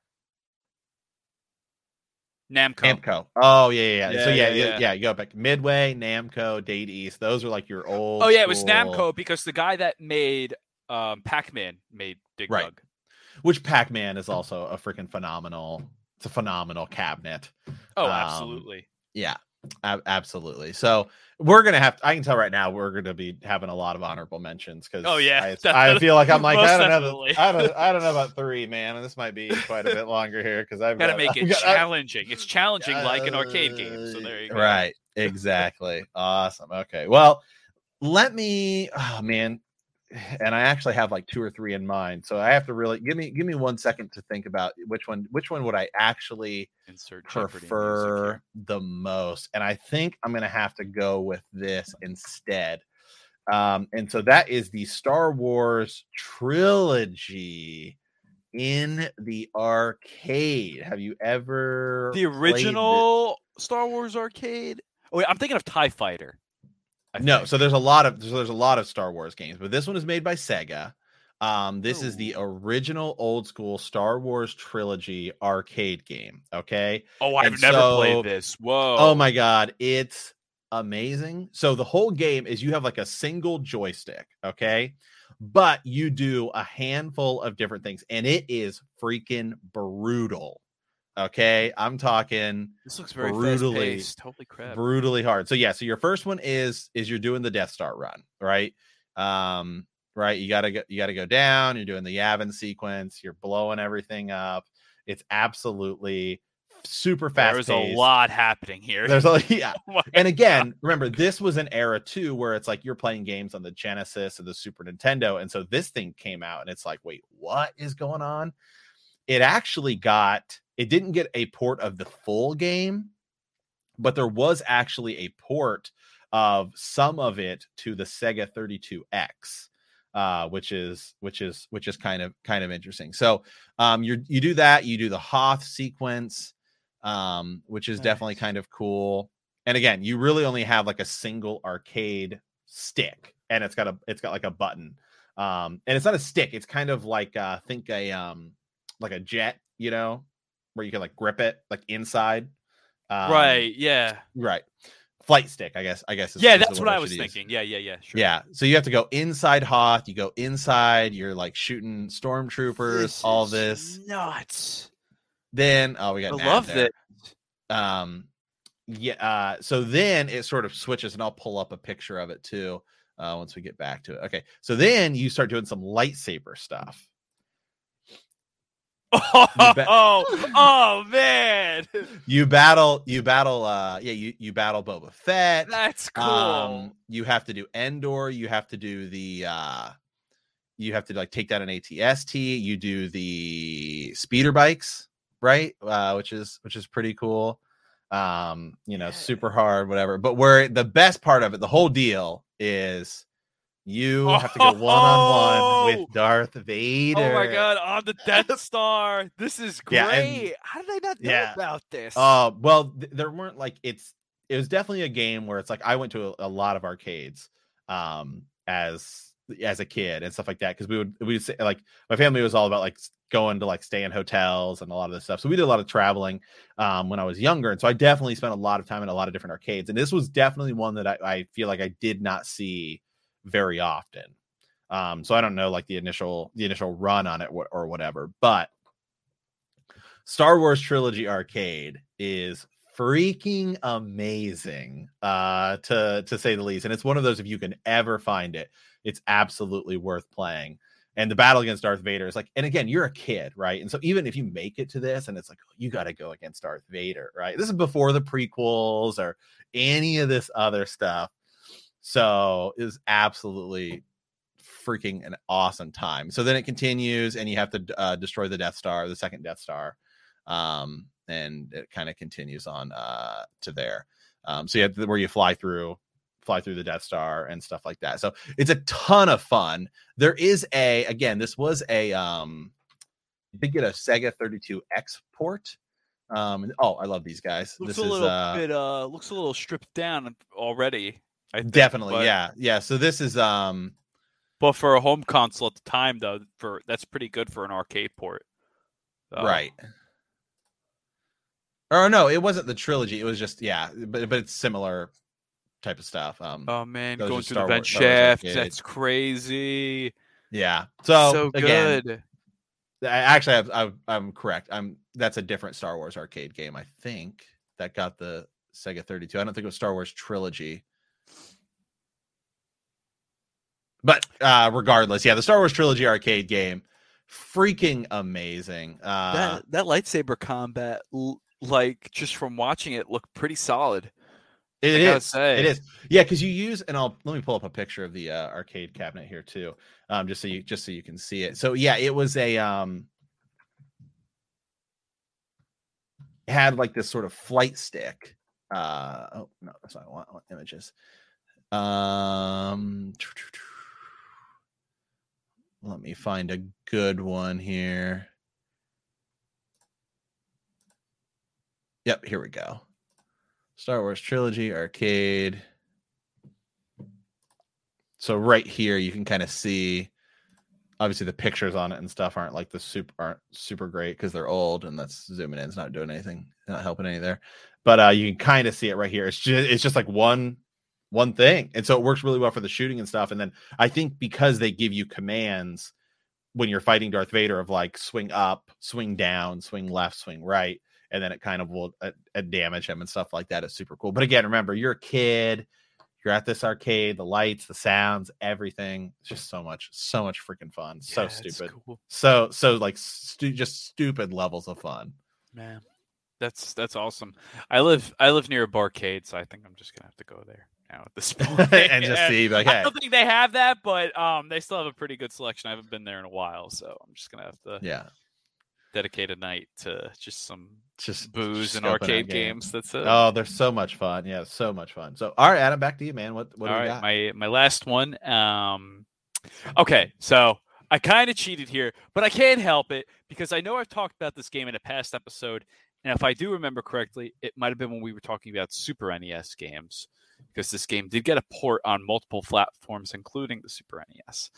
Namco. Namco. Oh yeah, yeah, yeah. Yeah, So yeah, yeah, yeah, yeah. yeah. You go back Midway, Namco, Data East. Those are like your old. Oh yeah, it was school- Namco because the guy that made um Pac-Man made Dig Right. Dug. Which Pac-Man is also a freaking phenomenal. It's a phenomenal cabinet. Oh, Um, absolutely. Yeah. Ab- absolutely. So we're gonna have. To, I can tell right now we're gonna be having a lot of honorable mentions because. Oh yeah, I, I feel like I'm like I don't definitely. know. I don't. I don't know about three, man. And this might be quite a bit longer here because I've got to got, make it got, challenging. It's challenging uh, like an arcade game. So there you go. Right. Exactly. Awesome. Okay. Well, let me. Oh man. And I actually have like two or three in mind, so I have to really give me give me one second to think about which one which one would I actually Insert prefer the most. And I think I'm gonna have to go with this instead. Um, and so that is the Star Wars trilogy in the arcade. Have you ever the original Star Wars arcade? Oh wait, I'm thinking of TIE Fighter. I no, think. so there's a lot of there's, there's a lot of Star Wars games, but this one is made by Sega. Um, this Ooh. is the original old school Star Wars trilogy arcade game. Okay. Oh, I've and never so, played this. Whoa. Oh my god, it's amazing. So the whole game is you have like a single joystick, okay? But you do a handful of different things, and it is freaking brutal. Okay, I'm talking. This looks very brutally, fast-paced. Holy crap! Brutally hard. So yeah, so your first one is is you're doing the Death Star run, right? Um, right. You gotta go. You gotta go down. You're doing the Yavin sequence. You're blowing everything up. It's absolutely super fast. There's a lot happening here. There's a yeah. Oh and again, remember this was an era too where it's like you're playing games on the Genesis or the Super Nintendo, and so this thing came out, and it's like, wait, what is going on? It actually got. It didn't get a port of the full game, but there was actually a port of some of it to the Sega thirty-two X, uh, which is which is which is kind of kind of interesting. So um, you you do that, you do the Hoth sequence, um, which is nice. Definitely kind of cool. And again, you really only have like a single arcade stick, and it's got a it's got like a button, um, and it's not a stick. It's kind of like uh, think a um, like a jet, you know. Where you can like grip it like inside, um, right? Yeah, right. Flight stick, I guess. I guess. Is, yeah, is that's what I, I was use. thinking. Yeah, yeah, yeah. Sure. Yeah. So you have to go inside Hoth. You go inside. You're like shooting stormtroopers. This all this nuts. Then oh, we got. I love that. It. Um, yeah. Uh, so then it sort of switches, and I'll pull up a picture of it too. Uh, once we get back to it. Okay. So then you start doing some lightsaber stuff. Oh, ba- oh, oh, man! You battle, you battle, uh, yeah, you you battle Boba Fett. That's cool. Um, you have to do Endor. You have to do the, uh, you have to like take down an A T S T. You do the speeder bikes, right? Uh, which is which is pretty cool. Um, you know, yeah. super hard, whatever. But where the best part of it, the whole deal is. You have to go one-on-one with Darth Vader. Oh my god, on the Death Star. This is great. Yeah, and, How did I not know yeah. about this? Oh, uh, well, th- there weren't like it's it was definitely a game where it's like I went to a, a lot of arcades um as as a kid and stuff like that because we would we would say like my family was all about like going to like stay in hotels and a lot of this stuff. So we did a lot of traveling um when I was younger. And so I definitely spent a lot of time in a lot of different arcades. And this was definitely one that I, I feel like I did not see very often. Um, so I don't know like the initial the initial run on it or, or whatever, but Star Wars Trilogy Arcade is freaking amazing, uh, to to say the least. And it's one of those, if you can ever find it, it's absolutely worth playing. And the battle against Darth Vader is like, and again, you're a kid, right? And so even if you make it to this and it's like, oh, you got to go against Darth Vader, right? This is before the prequels or any of this other stuff. So it was absolutely freaking an awesome time. So then it continues and you have to uh, destroy the Death Star, the second Death Star. Um, and it kind of continues on uh, to there. Um, so you have to, where you fly through, fly through the Death Star and stuff like that. So it's a ton of fun. There is a, again, this was a, um, you did get a Sega thirty-two X port. Um, oh, I love these guys. Looks this a is, little uh, bit, uh, looks a little stripped down already. I think, definitely. but, yeah. Yeah. So this is, um, but for a home console at the time though, for that's pretty good for an arcade port. So. Right. Or no, it wasn't the trilogy. It was just, yeah, but, but it's similar type of stuff. Um, oh man, going through the vent shaft. That's crazy. Yeah. So, so again, good. I actually, I, I, I'm correct. I'm, that's a different Star Wars arcade game. I think that got the Sega thirty-two. I don't think it was Star Wars Trilogy. But uh, regardless, yeah, the Star Wars Trilogy arcade game, freaking amazing. Uh, that that lightsaber combat, like just from watching it, looked pretty solid. It is. It is. Yeah, because you use, and I'll let me pull up a picture of the uh, arcade cabinet here too, um, just so you just so you can see it. So yeah, it was a um, it had like this sort of flight stick. Uh, oh no, that's what I want. I want images. Um, let me find a good one here. Yep, here we go. Star Wars Trilogy arcade. So right here, you can kind of see, obviously the pictures on it and stuff aren't like the super aren't super great because they're old, and that's zooming in. It's not doing anything, not helping any there. But uh, you can kind of see it right here. It's just it's just like one one thing, and so it works really well for the shooting and stuff. And then I think because they give you commands when you're fighting Darth Vader of like swing up, swing down, swing left, swing right. And then it kind of will uh, uh, damage him and stuff like that. It's super cool. But again, remember, you're a kid. You're at this arcade. The lights, the sounds, everything. It's just so much, so much freaking fun. Yeah, so stupid. Cool. So, so like stu- just stupid levels of fun. Man, that's that's awesome. I live I live near a barcade, so I think I'm just gonna have to go there now at this point and just see. Like, hey. I don't think they have that, but um, they still have a pretty good selection. I haven't been there in a while, so I'm just gonna have to. Yeah. Dedicate a night to just some just booze just and arcade games. That's it. Oh, they're so much fun. Yeah, so much fun. So, all right, Adam, back to you, man. What what do all we right, got? My my last one. Um, okay, so I kind of cheated here, but I can't help it because I know I've talked about this game in a past episode, and if I do remember correctly, it might have been when we were talking about Super N E S games, because this game did get a port on multiple platforms, including the Super N E S.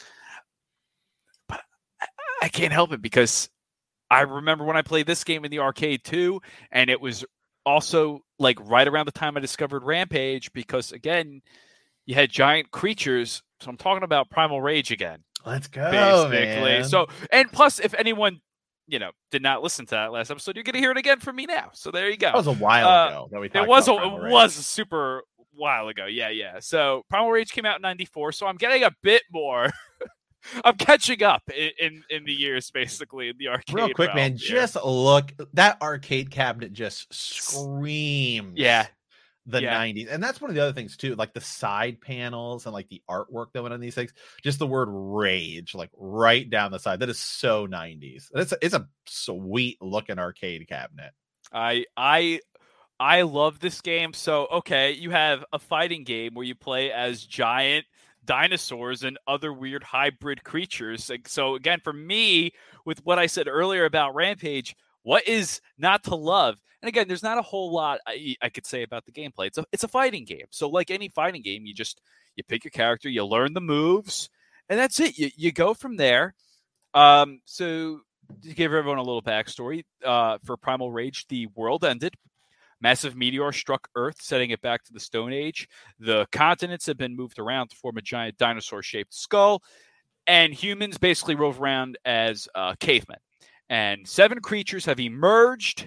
But I, I can't help it because I remember when I played this game in the arcade too, and it was also like right around the time I discovered Rampage, because again, you had giant creatures. So I'm talking about Primal Rage again. Let's go, basically. Man. So, and plus, if anyone, you know, did not listen to that last episode, you're going to hear it again from me now. So there you go. That was a while uh, ago that we talked It was about a, Primal it Rage. was a super while ago. Yeah, yeah. So Primal Rage came out in ninety-four, so I'm getting a bit more. I'm catching up in, in, in the years, basically, in the arcade. Real quick, realm. man, Yeah. just look. That arcade cabinet just screams Yeah. the Yeah. nineties. And that's one of the other things, too, like the side panels and like the artwork that went on these things. Just the word rage, like right down the side. That is so nineties. It's a, it's a sweet looking arcade cabinet. I I I love this game. So, okay, you have a fighting game where you play as giant dinosaurs and other weird hybrid creatures. Like, so again, for me, with what I said earlier about Rampage, what is not to love? And again, there's not a whole lot I, I could say about the gameplay. It's a it's a fighting game. So like any fighting game, you just you pick your character, you learn the moves, and that's it. You you go from there. Um, so to give everyone a little backstory, uh, for Primal Rage, the world ended. Massive meteor struck Earth, setting it back to the Stone Age. The continents have been moved around to form a giant dinosaur-shaped skull, and humans basically rove around as uh, cavemen. And seven creatures have emerged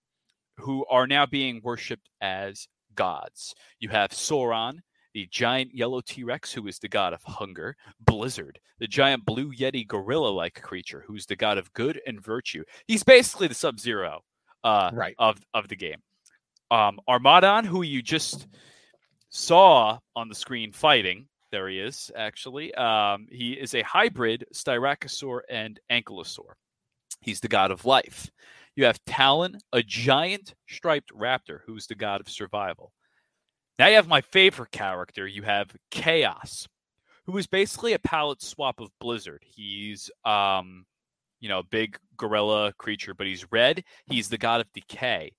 who are now being worshipped as gods. You have Sauron, the giant yellow T-Rex, who is the god of hunger. Blizzard, the giant blue Yeti gorilla-like creature, who's the god of good and virtue. He's basically the Sub-Zero uh, right. of, of the game. Um, Armadon, who you just saw on the screen fighting. There he is, actually. Um, he is a hybrid Styracosaur and Ankylosaur. He's the god of life. You have Talon, a giant striped raptor, who's the god of survival. Now you have my favorite character. You have Chaos, who is basically a palette swap of Blizzard. He's, um, you know, a big gorilla creature, but he's red. He's the god of decay.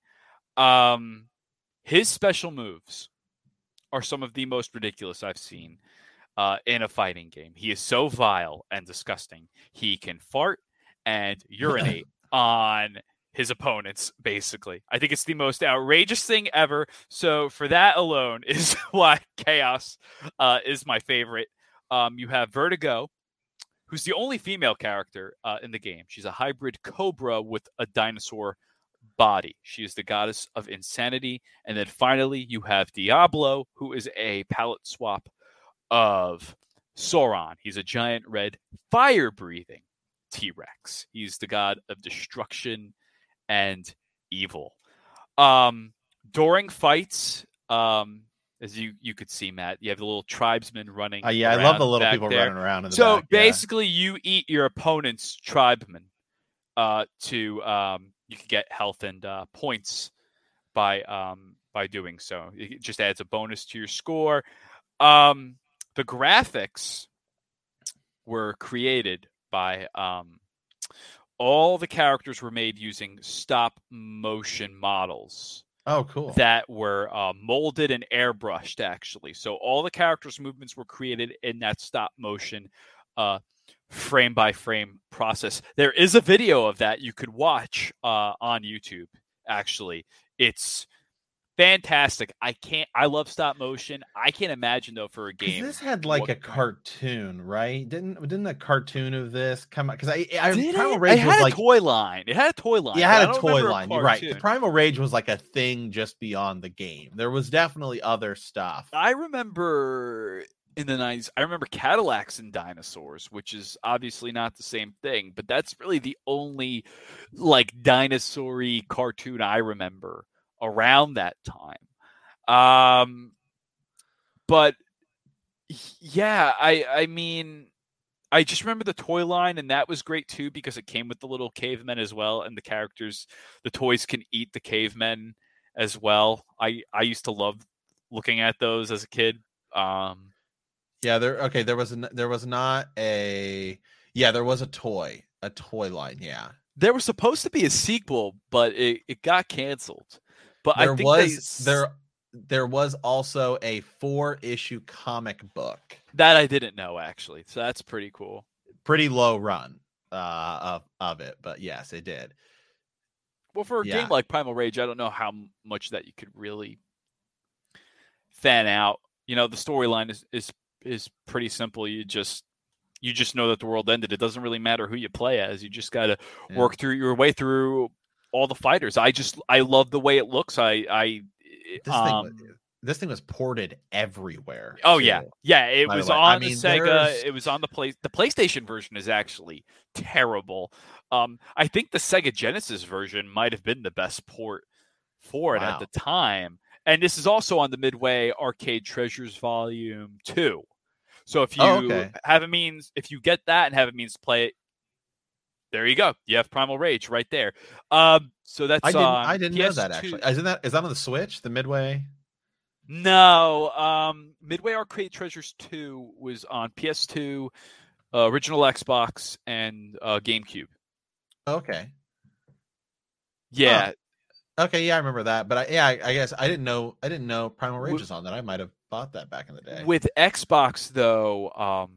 Um, his special moves are some of the most ridiculous I've seen uh, in a fighting game. He is so vile and disgusting. He can fart and urinate on his opponents, basically. I think it's the most outrageous thing ever. So for that alone is why Chaos uh, is my favorite. Um, you have Vertigo, who's the only female character uh, in the game. She's a hybrid cobra with a dinosaur body. She is the goddess of insanity. And then finally, you have Diablo, who is a palette swap of Sauron. He's a giant red fire-breathing T-Rex. He's the god of destruction and evil. Um, during fights, um, as you, you could see, Matt, you have the little tribesmen running. Uh, yeah, I love the little people there. running around in the so back. So basically, yeah. you eat your opponent's tribesmen uh, to um, you can get health and uh, points by um, by doing so. It just adds a bonus to your score. Um, the graphics were created by um, all the characters were made using stop motion models. Oh, cool. That were uh, molded and airbrushed, actually. So all the characters' movements were created in that stop motion uh, frame by frame process. There is a video of that you could watch uh, on YouTube, actually. It's fantastic. I can't. I love stop motion. I can't imagine though for a game. This had like what, a cartoon, right? Didn't didn't a cartoon of this come out? Because I, I did Primal it? Rage it had was a like toy line. It had a toy line. Yeah, it had a a toy line. A You're right. The Primal Rage was like a thing just beyond the game. There was definitely other stuff. I remember in the nineties. I remember Cadillacs and Dinosaurs, which is obviously not the same thing, but that's really the only like dinosaur-y cartoon I remember around that time. Um, but yeah, I, I mean, I just remember the toy line, and that was great too, because it came with the little cavemen as well. And the characters, the toys can eat the cavemen as well. I, I used to love looking at those as a kid. Um, yeah, there, okay. There was, a, there was not a, yeah, there was a toy, a toy line. Yeah. There was supposed to be a sequel, but it, it got canceled. But there I think was, they, there, There was also a four-issue comic book that I didn't know, actually. So that's pretty cool. Pretty low run uh, of of it, but yes, it did. Well, for a yeah. game like Primal Rage, I don't know how much that you could really fan out. You know, the storyline is is is pretty simple. You just you just know that the world ended. It doesn't really matter who you play as. You just got to yeah. work through your way through all the fighters. I just I love the way it looks. I I. This, um, thing, this thing was ported everywhere. Oh too, yeah, yeah. It was on I mean, the Sega. there's... It was on the play. The PlayStation version is actually terrible. Um, I think the Sega Genesis version might have been the best port for it wow. at the time. And this is also on the Midway Arcade Treasures Volume Two. So if you oh, okay. have a means, if you get that and have a means to play it, there you go. You have Primal Rage right there. Um, so that's I didn't, uh, I didn't P S two. know that actually. Isn't that is that on the Switch? The Midway? No. Um, Midway Arcade Treasures two was on P S two, uh, original Xbox, and uh, GameCube. Okay. Yeah. Huh. Okay. Yeah, I remember that. But I, yeah, I, I guess I didn't know. I didn't know Primal Rage was on that. I might have bought that back in the day. With Xbox though, um.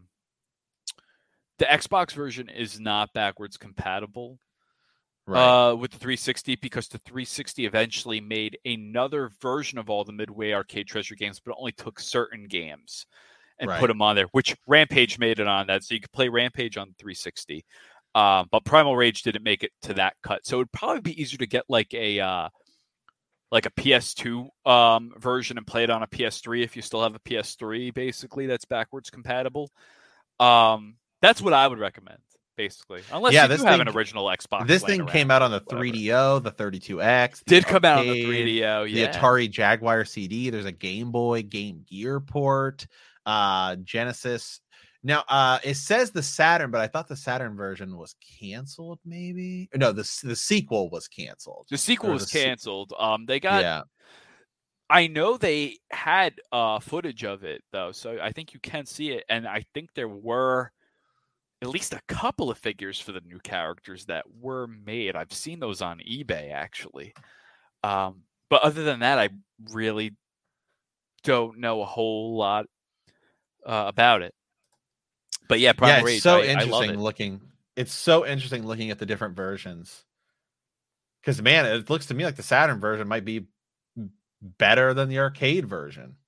The Xbox version is not backwards compatible right. uh, with the three sixty because the three sixty eventually made another version of all the Midway Arcade Treasure games, but only took certain games and right. put them on there, which Rampage made it on that. So you could play Rampage on three sixty. Um, but Primal Rage didn't make it to that cut. So it would probably be easier to get like a uh, like a P S two um, version and play it on a P S three if you still have a P S three, basically, that's backwards compatible. Um That's what I would recommend, basically. Unless yeah, you this do have thing, an original Xbox. This thing around, came out on the whatever. three D O, the thirty-two X. Did the come arcade, out on the three D O, yeah. The Atari Jaguar C D. There's a Game Boy, Game Gear port, uh, Genesis. Now, uh, it says the Saturn, but I thought the Saturn version was canceled, maybe? No, the, the sequel was canceled. The sequel or was the canceled. Se- um, They got... Yeah. I know they had uh, footage of it, though, so I think you can see it. And I think there were at least a couple of figures for the new characters that were made. I've seen those on eBay, actually. Um, but other than that, I really don't know a whole lot uh, about it. But yeah, Primal yeah, it's Rage, so I, interesting I love it. looking. It's so interesting looking at the different versions. Because, man, it looks to me like the Saturn version might be better than the arcade version.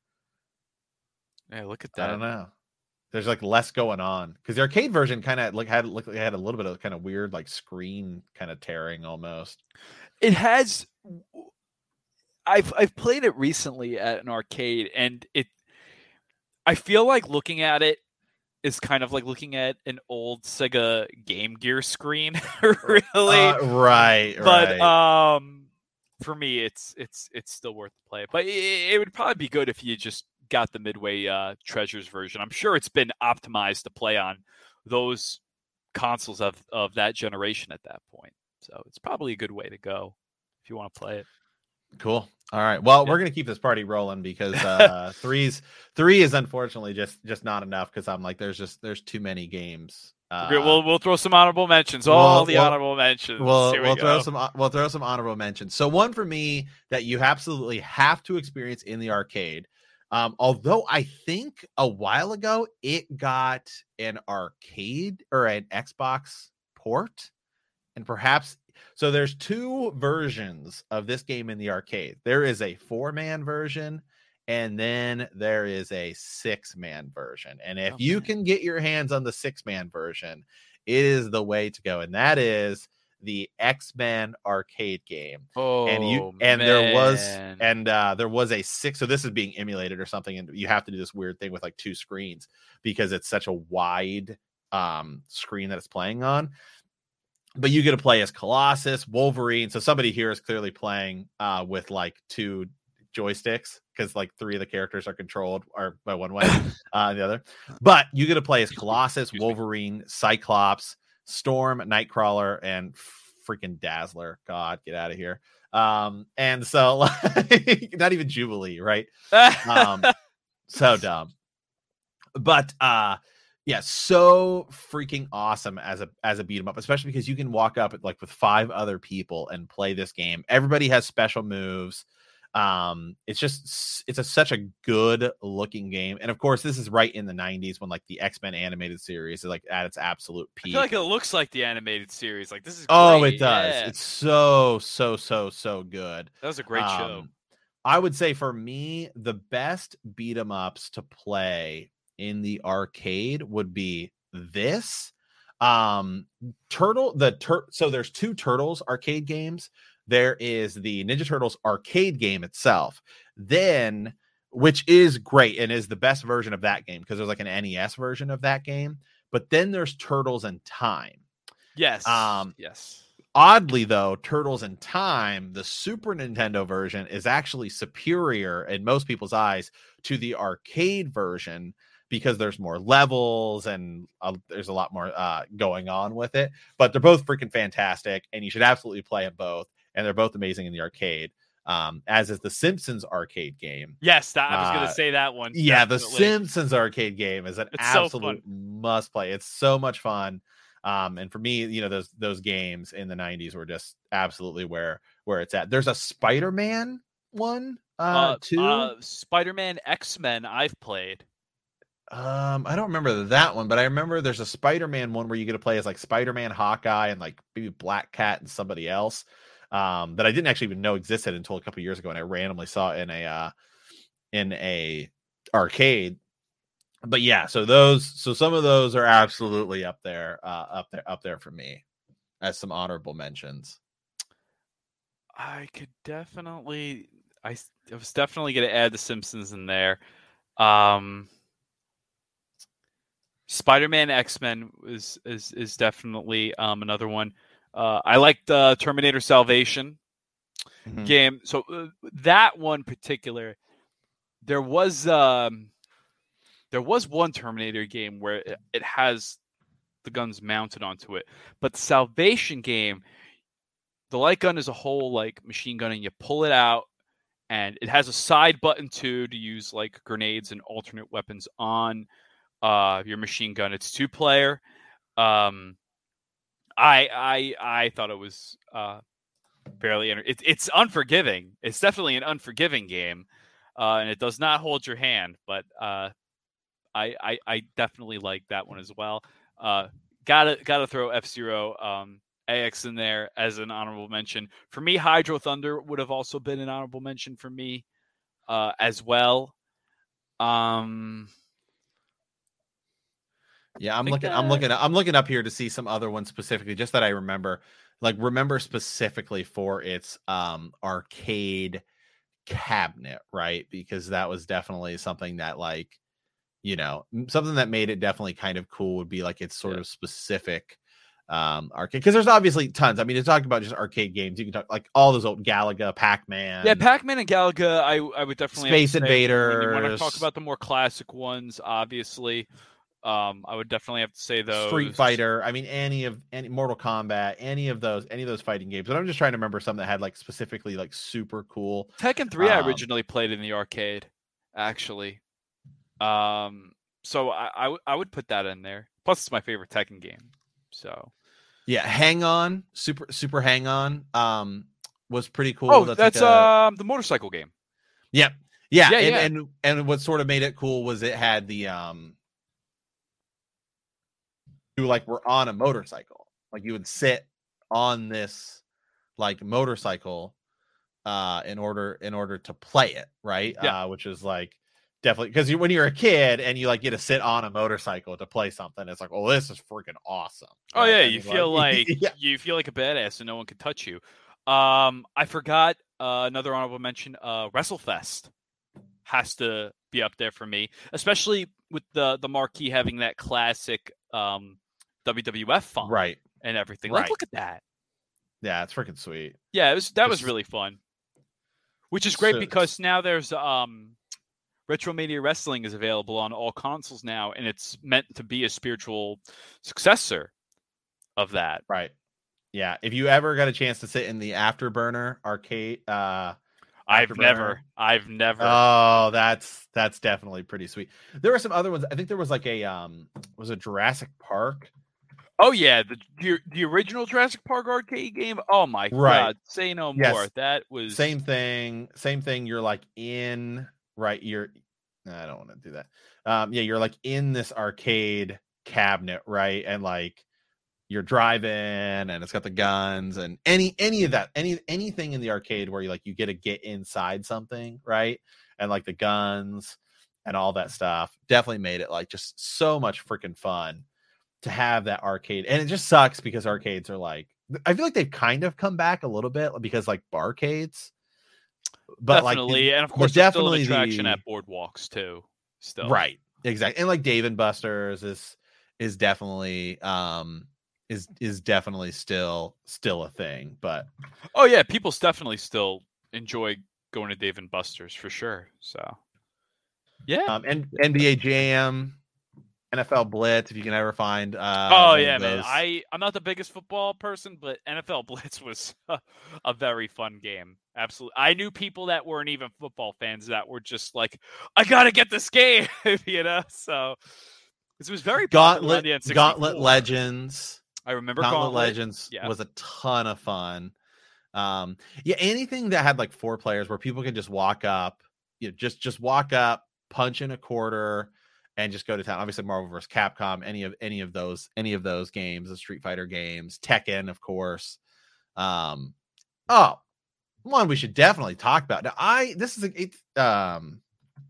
Yeah, look at that. I don't know. There's like less going on because the arcade version kind of like had looked like it had a little bit of kind of weird like screen kind of tearing almost. It has. I've I've played it recently at an arcade, and it. I feel like looking at it is kind of like looking at an old Sega Game Gear screen, really. Uh, right, but right. um, for me, it's it's it's still worth the play. But it, it would probably be good if you just got the Midway uh, Treasures version. I'm sure it's been optimized to play on those consoles of of that generation at that point. So it's probably a good way to go if you want to play it. Cool. All right. Well, Yeah. we're gonna keep this party rolling because uh three's three is unfortunately just just not enough because I'm like there's just there's too many games. Uh, Okay, we'll we'll throw some honorable mentions. All we'll- the we'll- honorable mentions. We'll Here we we'll throw go. some we'll throw some honorable mentions. So one for me that you absolutely have to experience in the arcade. Um, although I think a while ago it got an arcade or an Xbox port, and perhaps so there's two versions of this game in the arcade. There is a four-man version, and then there is a six-man version. And if Oh, you man. can get your hands on the six-man version, it is the way to go. And that is the X-Men arcade game. Oh, and you and there was man. and uh there was a six, so this is being emulated or something, and you have to do this weird thing with like two screens because it's such a wide um screen that it's playing on. But you get to play as Colossus, Wolverine. So somebody here is clearly playing uh, with like two joysticks because like three of the characters are controlled or by one way, uh, the other. But you get to play as Colossus, Excuse me. Wolverine, Cyclops, Storm, Nightcrawler, and freaking Dazzler. God, get out of here. Um, and so like, not even Jubilee, right? Um, so dumb. But uh yeah, so freaking awesome as a as a beat 'em up, especially because you can walk up at, like with five other people and play this game. Everybody has special moves. Um, it's just it's a such a good looking game, and of course, this is right in the nineties when like the X-Men animated series is like at its absolute I peak. feel like it looks like the animated series. Like this is. Oh, great. it does. Yeah. It's so so so so good. That was a great show. Um, I would say for me, the best beat 'em ups to play in the arcade would be this. Um, Turtle, the tur- so there's two Turtles arcade games. There is the Ninja Turtles arcade game itself, then which is great and is the best version of that game because there's like an N E S version of that game. But then there's Turtles in Time. Yes. Um, yes. Oddly, though, Turtles in Time, the Super Nintendo version, is actually superior in most people's eyes to the arcade version because there's more levels and uh, there's a lot more uh, going on with it. But they're both freaking fantastic, and you should absolutely play them both. And they're both amazing in the arcade, um, as is the Simpsons arcade game. Yes, that, I was going Uh, to say that one. Yeah, the definitely. Simpsons arcade game is an It's so absolute must play. It's so much fun. Um, and for me, you know, those those games in the nineties were just absolutely where where it's at. There's a Spider-Man one, uh, Uh, too. uh, Spider-Man X-Men I've played. Um, I don't remember that one, but I remember there's a Spider-Man one where you get to play as like Spider-Man, Hawkeye, and like maybe Black Cat and somebody else. Um, that I didn't actually even know existed until a couple years ago, and I randomly saw it in a uh in a arcade. But yeah, so those so some of those are absolutely up there, uh up there, up there for me as some honorable mentions. I could definitely. I, I was definitely going to add the Simpsons in there. Um, Spider-Man X-Men is is is definitely um, another one. Uh, I liked uh, Terminator Salvation Mhm. game. So uh, that one particular, there was um, there was one Terminator game where it, it has the guns mounted onto it, but the Salvation game, the light gun is a whole like machine gun, and you pull it out, and it has a side button too to use like grenades and alternate weapons on uh, your machine gun. It's two player. Um, I I I thought it was uh, barely. Enter- it, it's unforgiving. It's definitely an unforgiving game, uh, and it does not hold your hand. But uh, I, I I definitely like that one as well. Uh, gotta gotta throw F-Zero um, A X in there as an honorable mention for me. Hydro Thunder would have also been an honorable mention for me uh, as well. Um, Yeah, I'm think looking. that- I'm looking. I'm looking up here to see some other ones specifically, just that I remember. Like remember specifically for its um arcade cabinet, right? Because that was definitely something that, like, you know, m- something that made it definitely kind of cool would be like its sort Yeah. of specific um arcade, because there's obviously tons. I mean, to talk about just arcade games, you can talk like all those old Galaga, Pac-Man. Yeah, Pac-Man and Galaga, I I would definitely have to Space say, when you want to Invaders. talk about the more classic ones, obviously, um, I would definitely have to say those. Street Fighter. I mean, any of any Mortal Kombat, any of those, any of those fighting games. But I'm just trying to remember some that had like specifically like super cool. Tekken three, I Um, originally played in the arcade, actually. Um, so I, I, w- I would put that in there. Plus, it's my favorite Tekken game. So Yeah, Hang On, Super Super Hang On, um, was pretty cool. oh, that's that's, like a, um the motorcycle game. yeah, yeah, Yeah, and, yeah. and and what sort of made it cool was it had the um, you like were on a motorcycle, like you would sit on this like motorcycle, uh, in order in order to play it, right? Yeah. Uh, which is like definitely because you when you're a kid and you like get to sit on a motorcycle to play something, it's like, oh, this is freaking awesome. Oh right? yeah, I you mean, feel like yeah. you feel like a badass and no one can touch you. Um, I forgot uh, another honorable mention. Uh, WrestleFest has to be up there for me, especially with the the marquee having that classic um, W W F font Right. and everything. Like, Right. look at that. Yeah, it's freaking sweet. Yeah, it was that was Just- really fun. Which is great So- because now there's um, Retromania Wrestling is available on all consoles now, and it's meant to be a spiritual successor of that. Right. Yeah. If you ever got a chance to sit in the Afterburner arcade, uh, I've Afterburner. never, I've never. Oh, that's that's definitely pretty sweet. There were some other ones. I think there was like a um, was it Jurassic Park? Oh yeah, the, the the original Jurassic Park arcade game. Oh my Right. god, say no Yes. more. That was Same thing. Same thing. You're like in right. You're. I don't want to do that. Um, yeah, you're like in this arcade cabinet, right? And like you're driving, and it's got the guns and any any of that, any anything in the arcade where you like you get to get inside something, right? And like the guns and all that stuff definitely made it like just so much freaking fun to have that arcade. And it just sucks because arcades are like, I feel like they've kind of come back a little bit because like barcades, but definitely, like and of they're course, there's still an definitely attraction the- at boardwalks too. Still, right, exactly. And like Dave and Buster's is is definitely um is is definitely still still a thing. But Oh yeah, people definitely still enjoy going to Dave and Buster's for sure. So, yeah. um and N B A Jam, N F L Blitz, if you can ever find uh oh one of yeah, man. those. I I'm not the biggest football person, but N F L Blitz was a very fun game. Absolutely. I knew people that weren't even football fans that were just like, I gotta get this game, you know. So this was very popular on Gauntlet the N sixty-four. Gauntlet Legends. I remember Gauntlet, Gauntlet. Legends Yeah. was a ton of fun. Um, yeah, anything that had like four players where people could just walk up, you know, just just walk up, punch in a quarter, and just go to town. Obviously, Marvel versus. Capcom, any of any of those, any of those games, the Street Fighter games, Tekken, of course. Um, oh, one we should definitely talk about. Now, I this is a it, um.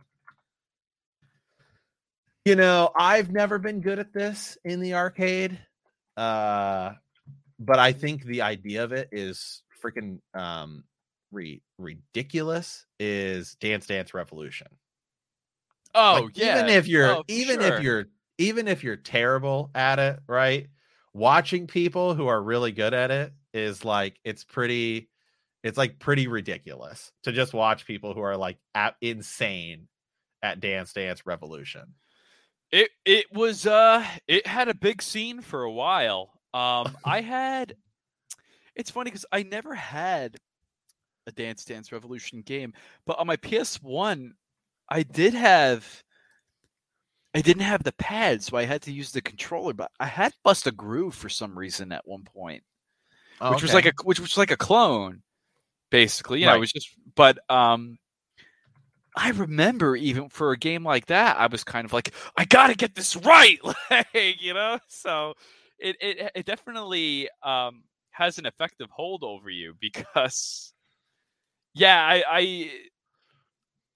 You know, I've never been good at this in the arcade. Uh, but I think the idea of it is freaking um re- ridiculous. Is Dance Dance Revolution? Oh Like, yeah. even if you're Oh, for even sure. if you're even if you're terrible at it, right? Watching people who are really good at it is like it's pretty it's like pretty ridiculous to just watch people who are like at, insane at Dance Dance Revolution. It it was uh it had a big scene for a while. Um I had it's funny because I never had a Dance Dance Revolution game, but on my P S one I did have I didn't have the pad, so I had to use the controller, but I had Bust a Groove for some reason at one point. Oh, which was okay. like a which was like a clone, basically. You know, Right. it was just but um I remember even for a game like that, I was kind of like, I gotta get this right, like, you know. So it it it definitely um, has an effective hold over you because, yeah, I I,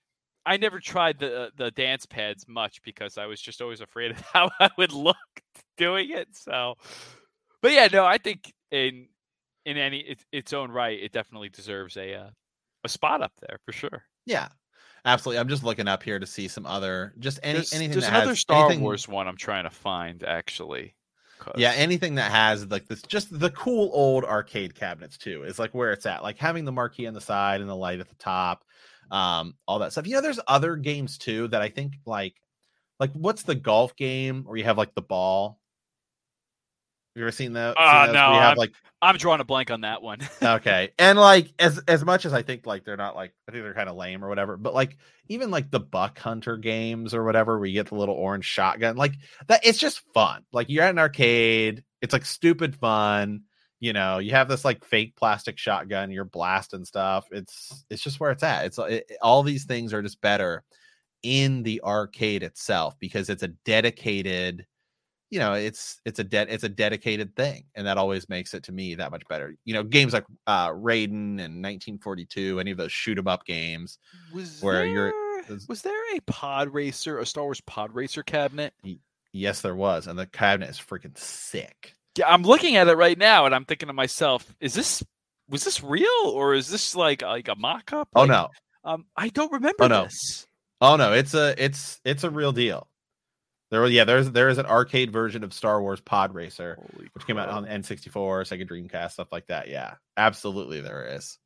I never tried the the dance pads much because I was just always afraid of how I would look doing it. So, but yeah, no, I think in in any its, its own right, it definitely deserves a uh, a spot up there for sure. Yeah, absolutely. I'm just looking up here to see some other just any There's, anything. there's that another has, Star anything, Wars one I'm trying to find actually. Yeah, anything that has like this, just the cool old arcade cabinets too, is like where it's at. Like having the marquee on the side and the light at the top, um, all that stuff. You know, there's other games too that I think like, like what's the golf game where you have like the ball? Have you ever seen that? Uh, no, you have, I'm, like, I'm drawing a blank on that one. okay, and like as as much as I think like they're not like I think they're kind of lame or whatever, but like even like the Buck Hunter games or whatever, where you get the little orange shotgun, like that, it's just fun. Like you're at an arcade, it's like stupid fun. You know, you have this like fake plastic shotgun, you're blasting stuff. It's it's just where it's at. It's it, all these things are just better in the arcade itself because it's a dedicated. You know, it's it's a de- it's a dedicated thing, and that always makes it to me that much better. You know, games like uh, Raiden and nineteen forty-two, any of those shoot 'em up games, was where there, you're was there a Pod Racer, a Star Wars Pod Racer cabinet? Yes, there was, and the cabinet is freaking sick. Yeah, I'm looking at it right now, and I'm thinking to myself, is this was this real or is this like like a mock-up? Oh like, no, um, I don't remember oh no, this. oh no, it's a it's it's a real deal. There was, yeah, there's there is an arcade version of Star Wars Pod Racer, Holy which crap. came out on N sixty-four, Sega Dreamcast, stuff like that. Yeah, absolutely, there is.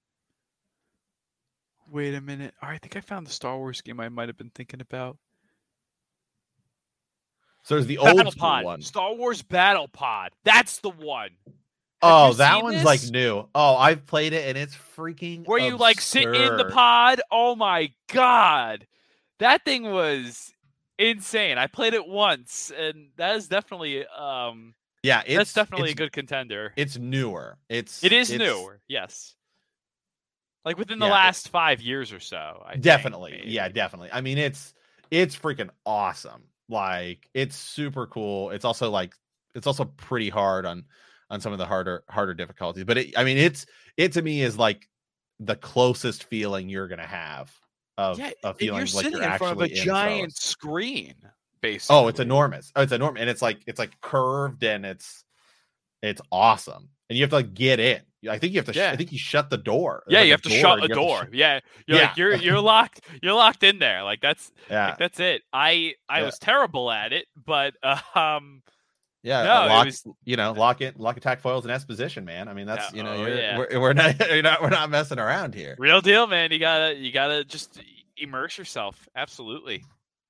Wait a minute. I think I found the Star Wars game I might have been thinking about. So there's the old Battle school Pod. one. Star Wars Battle Pod. That's the one. Have Oh, you that seen one's this? like new. Oh, I've played it and it's freaking. Where you like sit in the absurd. pod? Oh my god. That thing was insane. I played it once and that is definitely um Yeah, it's that's definitely it's, a good contender. It's newer. It's It is it's, newer, yes. Like within the Yeah, last five years or so. I Definitely. think, Yeah, maybe. definitely. I mean, it's it's freaking awesome. Like it's super cool. It's also like it's also pretty hard on on some of the harder harder difficulties. But it, I mean, it's it to me is like the closest feeling you're gonna have of Yeah, of and feeling you're like sitting you're in front of a actually in giant Star screen, Wars. basically. Oh, it's enormous. Oh, it's enormous, and it's like it's like curved and it's it's awesome. And you have to like get in. I think you have to. Yeah. Sh- I think you shut the door. There's Yeah, like you a have to door, shut and a you have to door. sh- yeah, you're Yeah. like you're you're locked. You're locked in there. Like that's yeah, like, that's it. I I Yeah. was terrible at it, but uh, um, yeah. no, it lock, was- you know, lock it, lock attack foils and exposition, man. I mean, that's you know, Oh, you're, yeah. we're, we're not, you're not, we're not messing around here. real deal, man. You gotta you gotta just immerse yourself. Absolutely.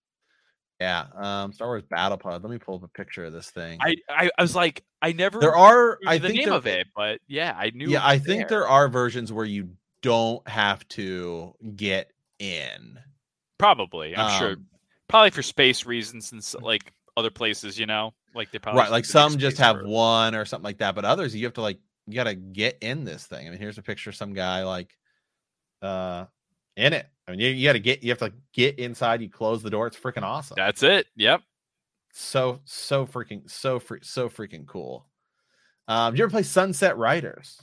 Yeah. Um, Star Wars Battle Pod. Let me pull up a picture of this thing. I I, I was like I never there are, knew I the think name there, of it, but yeah, I knew. yeah, it I was think there. there are versions where you don't have to get in. Probably. I'm sure. Um, Probably for space reasons and s- like other places, you know, like they probably right, like just did some just space have for it. one or something like that, but others you have to like you gotta get in this thing. I mean, here's a picture of some guy like uh in it. I mean, you, you gotta get you have to like, get inside, you close the door. It's freaking awesome. That's it. Yep. so so freaking so free so freaking cool. Um, did you ever play Sunset Riders?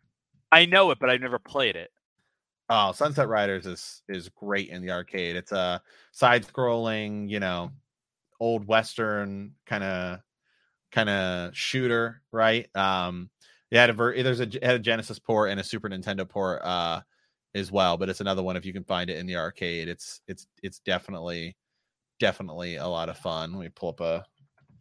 I know it, but I've never played it. Oh, Sunset Riders is is great in the arcade. It's a side-scrolling, you know, old western kind of kind of shooter, right? Um, yeah, had a ver- there's a had a Genesis port and a Super Nintendo port uh as well, but it's another one if you can find it in the arcade. It's it's it's definitely definitely a lot of fun. Let me pull up a.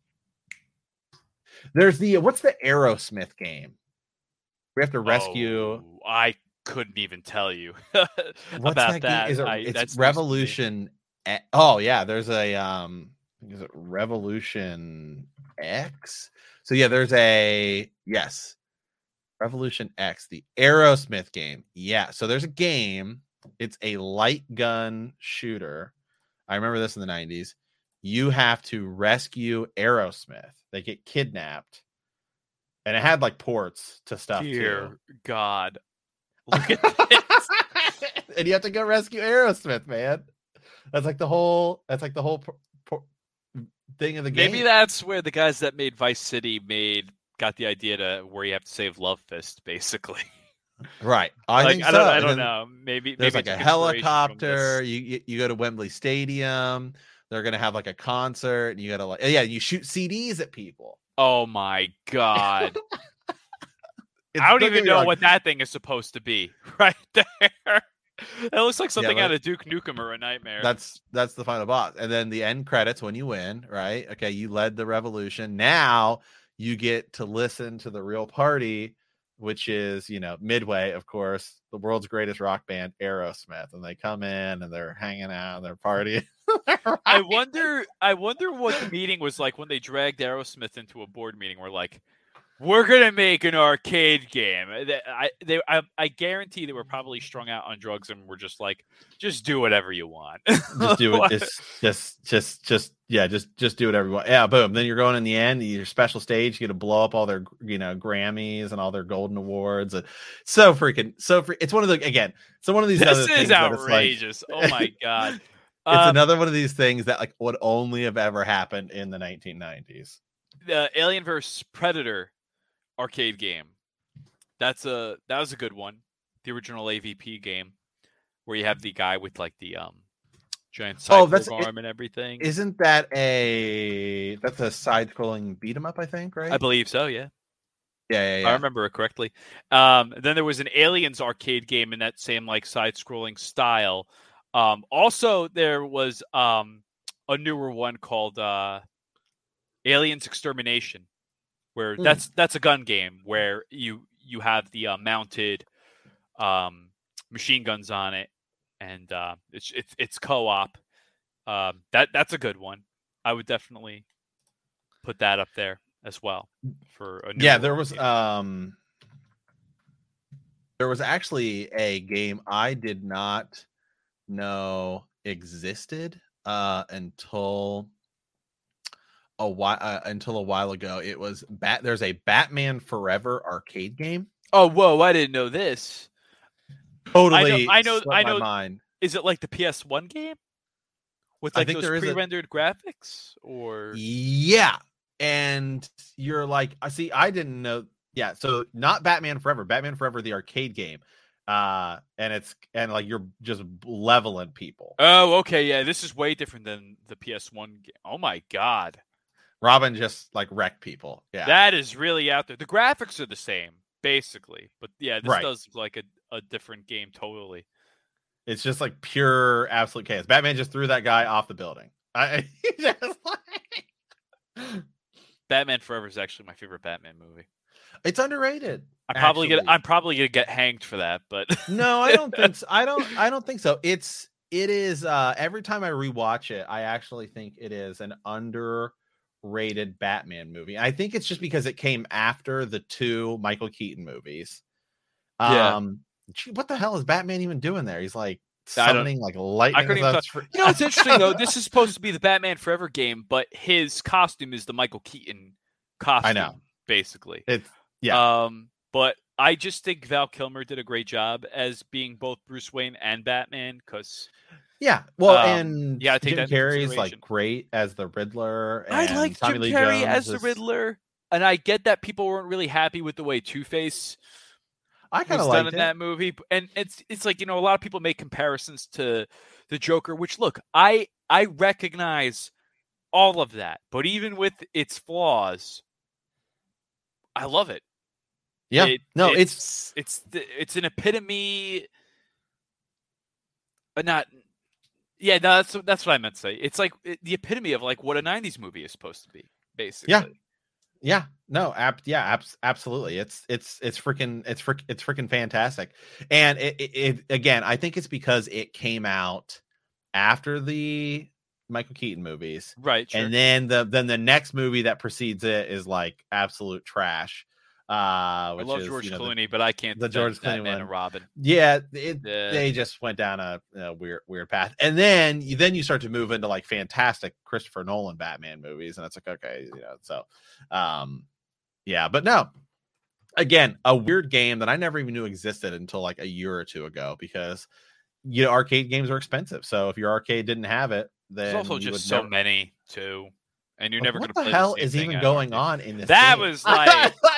There's the what's the Aerosmith game? We have to rescue. Oh, I couldn't even tell you What's about that, that. game? Is it, I, it's that's news to me. Revolution. E- Oh yeah, there's a um, is it Revolution X? So yeah, there's a yes, Revolution X, the Aerosmith game. Yeah, so there's a game. It's a light gun shooter. I remember this in the nineties. You have to rescue Aerosmith. They get kidnapped, and it had like ports to stuff Dear too. God, look at this. And you have to go rescue Aerosmith, man. That's like the whole. That's like the whole por- por- thing of the game. Maybe that's where the guys that made Vice City made got the idea to where you have to save Love Fist, basically. Right. I like, think I don't, so. I And don't then know. Maybe there's maybe like a took inspiration from helicopter. this. You, you you go to Wembley Stadium. They're gonna have like a concert, and you gotta like yeah, you shoot C Ds at people. Oh my god! It's, I don't get even me know wrong, what that thing is supposed to be right there. It looks like something Yeah, out of Duke Nukem or a Nightmare. That's that's the final boss, and then the end credits when you win. Right? Okay, you led the revolution. Now you get to listen to the real party, which is you know Midway, of course, the world's greatest rock band, Aerosmith, and they come in and they're hanging out and they're partying. I wonder. I wonder what the meeting was like when they dragged Aerosmith into a board meeting. We're like, we're gonna make an arcade game. I, they, I, I guarantee they were probably strung out on drugs and were just like, just do whatever you want. Just do it. Just, just, just, just, yeah. Just, just do whatever you want. Yeah. Boom. Then you're going in the end. Your special stage. You get to blow up all their, you know, Grammys and all their golden awards. And so freaking, so free. It's one of the again. So one of these. This other is things that it's outrageous. like, Oh my god. It's um, another one of these things that like would only have ever happened in the nineteen nineties. The Alien versus Predator arcade game. That's a that was a good one. The original A V P game, where you have the guy with like the um giant cyborg Oh, that's- arm and everything. Isn't that a that's a side-scrolling beat 'em up? I think, right? I believe so. Yeah. yeah, yeah, yeah. I remember it correctly. Um, then there was an Aliens arcade game in that same like side-scrolling style. Um, also, there was um, a newer one called uh, Aliens Extermination, where Mm. that's that's a gun game where you you have the uh, mounted um, machine guns on it, and uh, it's it's it's co-op. Um, that that's a good one. I would definitely put that up there as well for a Yeah, newer there was game. um there was actually a game I did not know existed uh until a while uh, until a while ago. It was bat there's a Batman Forever arcade game. Oh, whoa! I didn't know this. Totally I know. swept I my know. mind. Is it like the P S one game with I like think those there is a- pre-rendered graphics? Or Yeah. And you're like, I see, I didn't know. Yeah, so not Batman Forever, Batman Forever, the arcade game. Uh, and it's and like you're just leveling people. oh, okay, yeah, this is way different than the P S one game. Oh my god, Robin just like wrecked people. Yeah. that is really out there. The graphics are the same, basically, but yeah, this Right. does look like a, a different game totally. It's just like pure absolute chaos. Batman just threw that guy off the building. I he just like Batman Forever is actually my favorite Batman movie. it's underrated. I probably get. actually. I'm probably gonna get hanged for that, but No, I don't think so. I don't I don't think so. It's it is uh every time I rewatch it, I actually think it is an underrated Batman movie. I think it's just because it came after the two Michael Keaton movies. Yeah. Um gee, what the hell is Batman even doing there? He's like I don't- summoning like lightning. I couldn't and even stuff. You know, it's interesting though. This is supposed to be the Batman Forever game, but his costume is the Michael Keaton costume. I know. Basically. It's yeah. Um, but I just think Val Kilmer did a great job as being both Bruce Wayne and Batman. Because Yeah. Well, um, and you gotta take Jim that into Carrey's consideration. like great as the Riddler. I and like Tommy Jim Lee Carrey Jones as the is- Riddler, and I get that people weren't really happy with the way Two-Face I kind was of done liked in it. that movie. And it's it's like, you know, a lot of people make comparisons to the Joker, which look, I I recognize all of that, but even with its flaws, I love it. Yeah. It- no, it's it's the, it's an epitome. But not. Yeah, no, that's that's what I meant to say. It's like it, the epitome of like what a nineties movie is supposed to be, basically. Yeah. Yeah, no, ab- yeah, abs- absolutely. It's it's it's freaking it's frick it's freaking fantastic. And it, it, it again, I think it's because it came out after the Michael Keaton movies, Right. Sure. and then the then the next movie that precedes it is like absolute trash. Uh, I which love is, George you know, the- Clooney, but I can't. the defend George Clooney Batman one. and Robin. yeah, it, Yeah. they just went down a, a weird weird path, and then you then you start to move into like fantastic Christopher Nolan Batman movies, and it's like okay, you know, so um. Yeah, but no. Again, a weird game that I never even knew existed until like a year or two ago because you know arcade games are expensive. So if your arcade didn't have it, then There's also you just would so never... many too, and you're never What going to the play hell the same is thing even on going arcade. on in this? That game? was like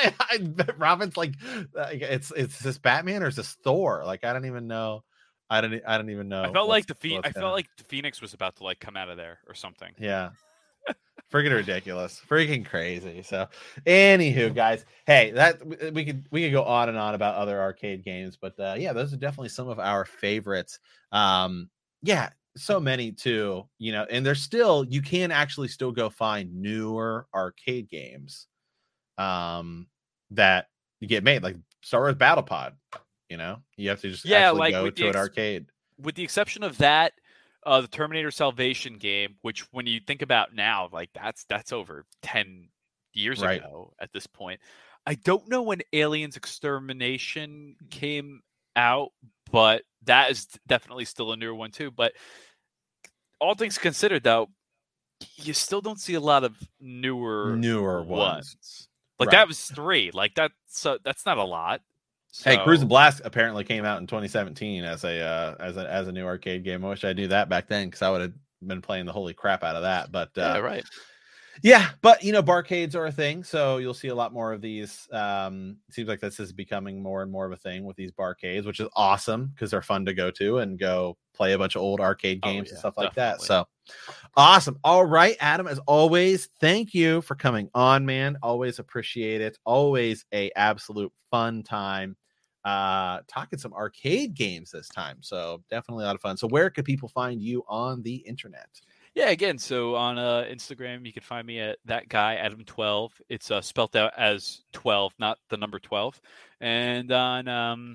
I, I, Robin's like, it's it's this Batman or is this Thor? Like, I don't even know. I don't. I don't even know. I felt like the Phe- I gonna... felt like the Phoenix was about to like come out of there or something. Yeah. Freaking ridiculous. Freaking crazy. So, anywho, guys, hey, that we could we could go on and on about other arcade games, but uh, yeah, those are definitely some of our favorites. Um, yeah, so many too. You know, and there's still you can actually still go find newer arcade games, um, that you get made like Star Wars Battle Pod. You know, you have to just yeah, actually like go to ex- an arcade. With the exception of that, uh, the Terminator Salvation game, which when you think about now, like that's that's over ten years right. ago at this point. I don't know when Aliens Extermination came out, but that is definitely still a newer one too. But all things considered, though, you still don't see a lot of newer newer ones. ones. Like right. that was three. Like that, so that's not a lot. So... Hey, Cruise and Blast apparently came out in twenty seventeen as a uh, as a as a new arcade game. I wish I knew that back then because I would have been playing the holy crap out of that. But uh, yeah, right. Yeah, but you know, barcades are a thing, so you'll see a lot more of these. Um, it seems like this is becoming more and more of a thing with these barcades, which is awesome because they're fun to go to and go play a bunch of old arcade games oh, yeah, and stuff like definitely. that. So awesome. All right, Adam, as always, thank you for coming on, man. Always appreciate it. Always a absolute fun time uh talking some arcade games this time. So definitely a lot of fun. So where could people find you on the internet? Yeah, again, so on uh, Instagram, you can find me at that guy Adam twelve. It's uh, spelled out as twelve, not the number twelve. And on um,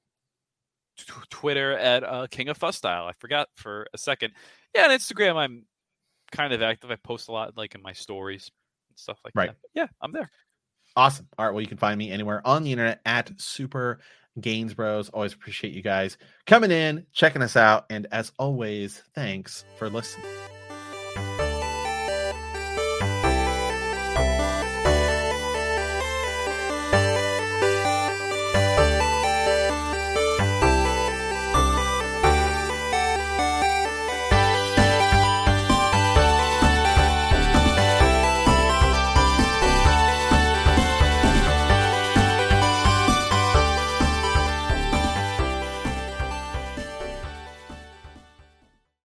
t- Twitter at uh, King of Fuss Style. I forgot for a second. Yeah, on Instagram, I'm kind of active. I post a lot, like in my stories and stuff like right. that. But yeah, I'm there. Awesome. All right. Well, you can find me anywhere on the internet at Super Gains Bros. Always appreciate you guys coming in, checking us out, and as always, thanks for listening.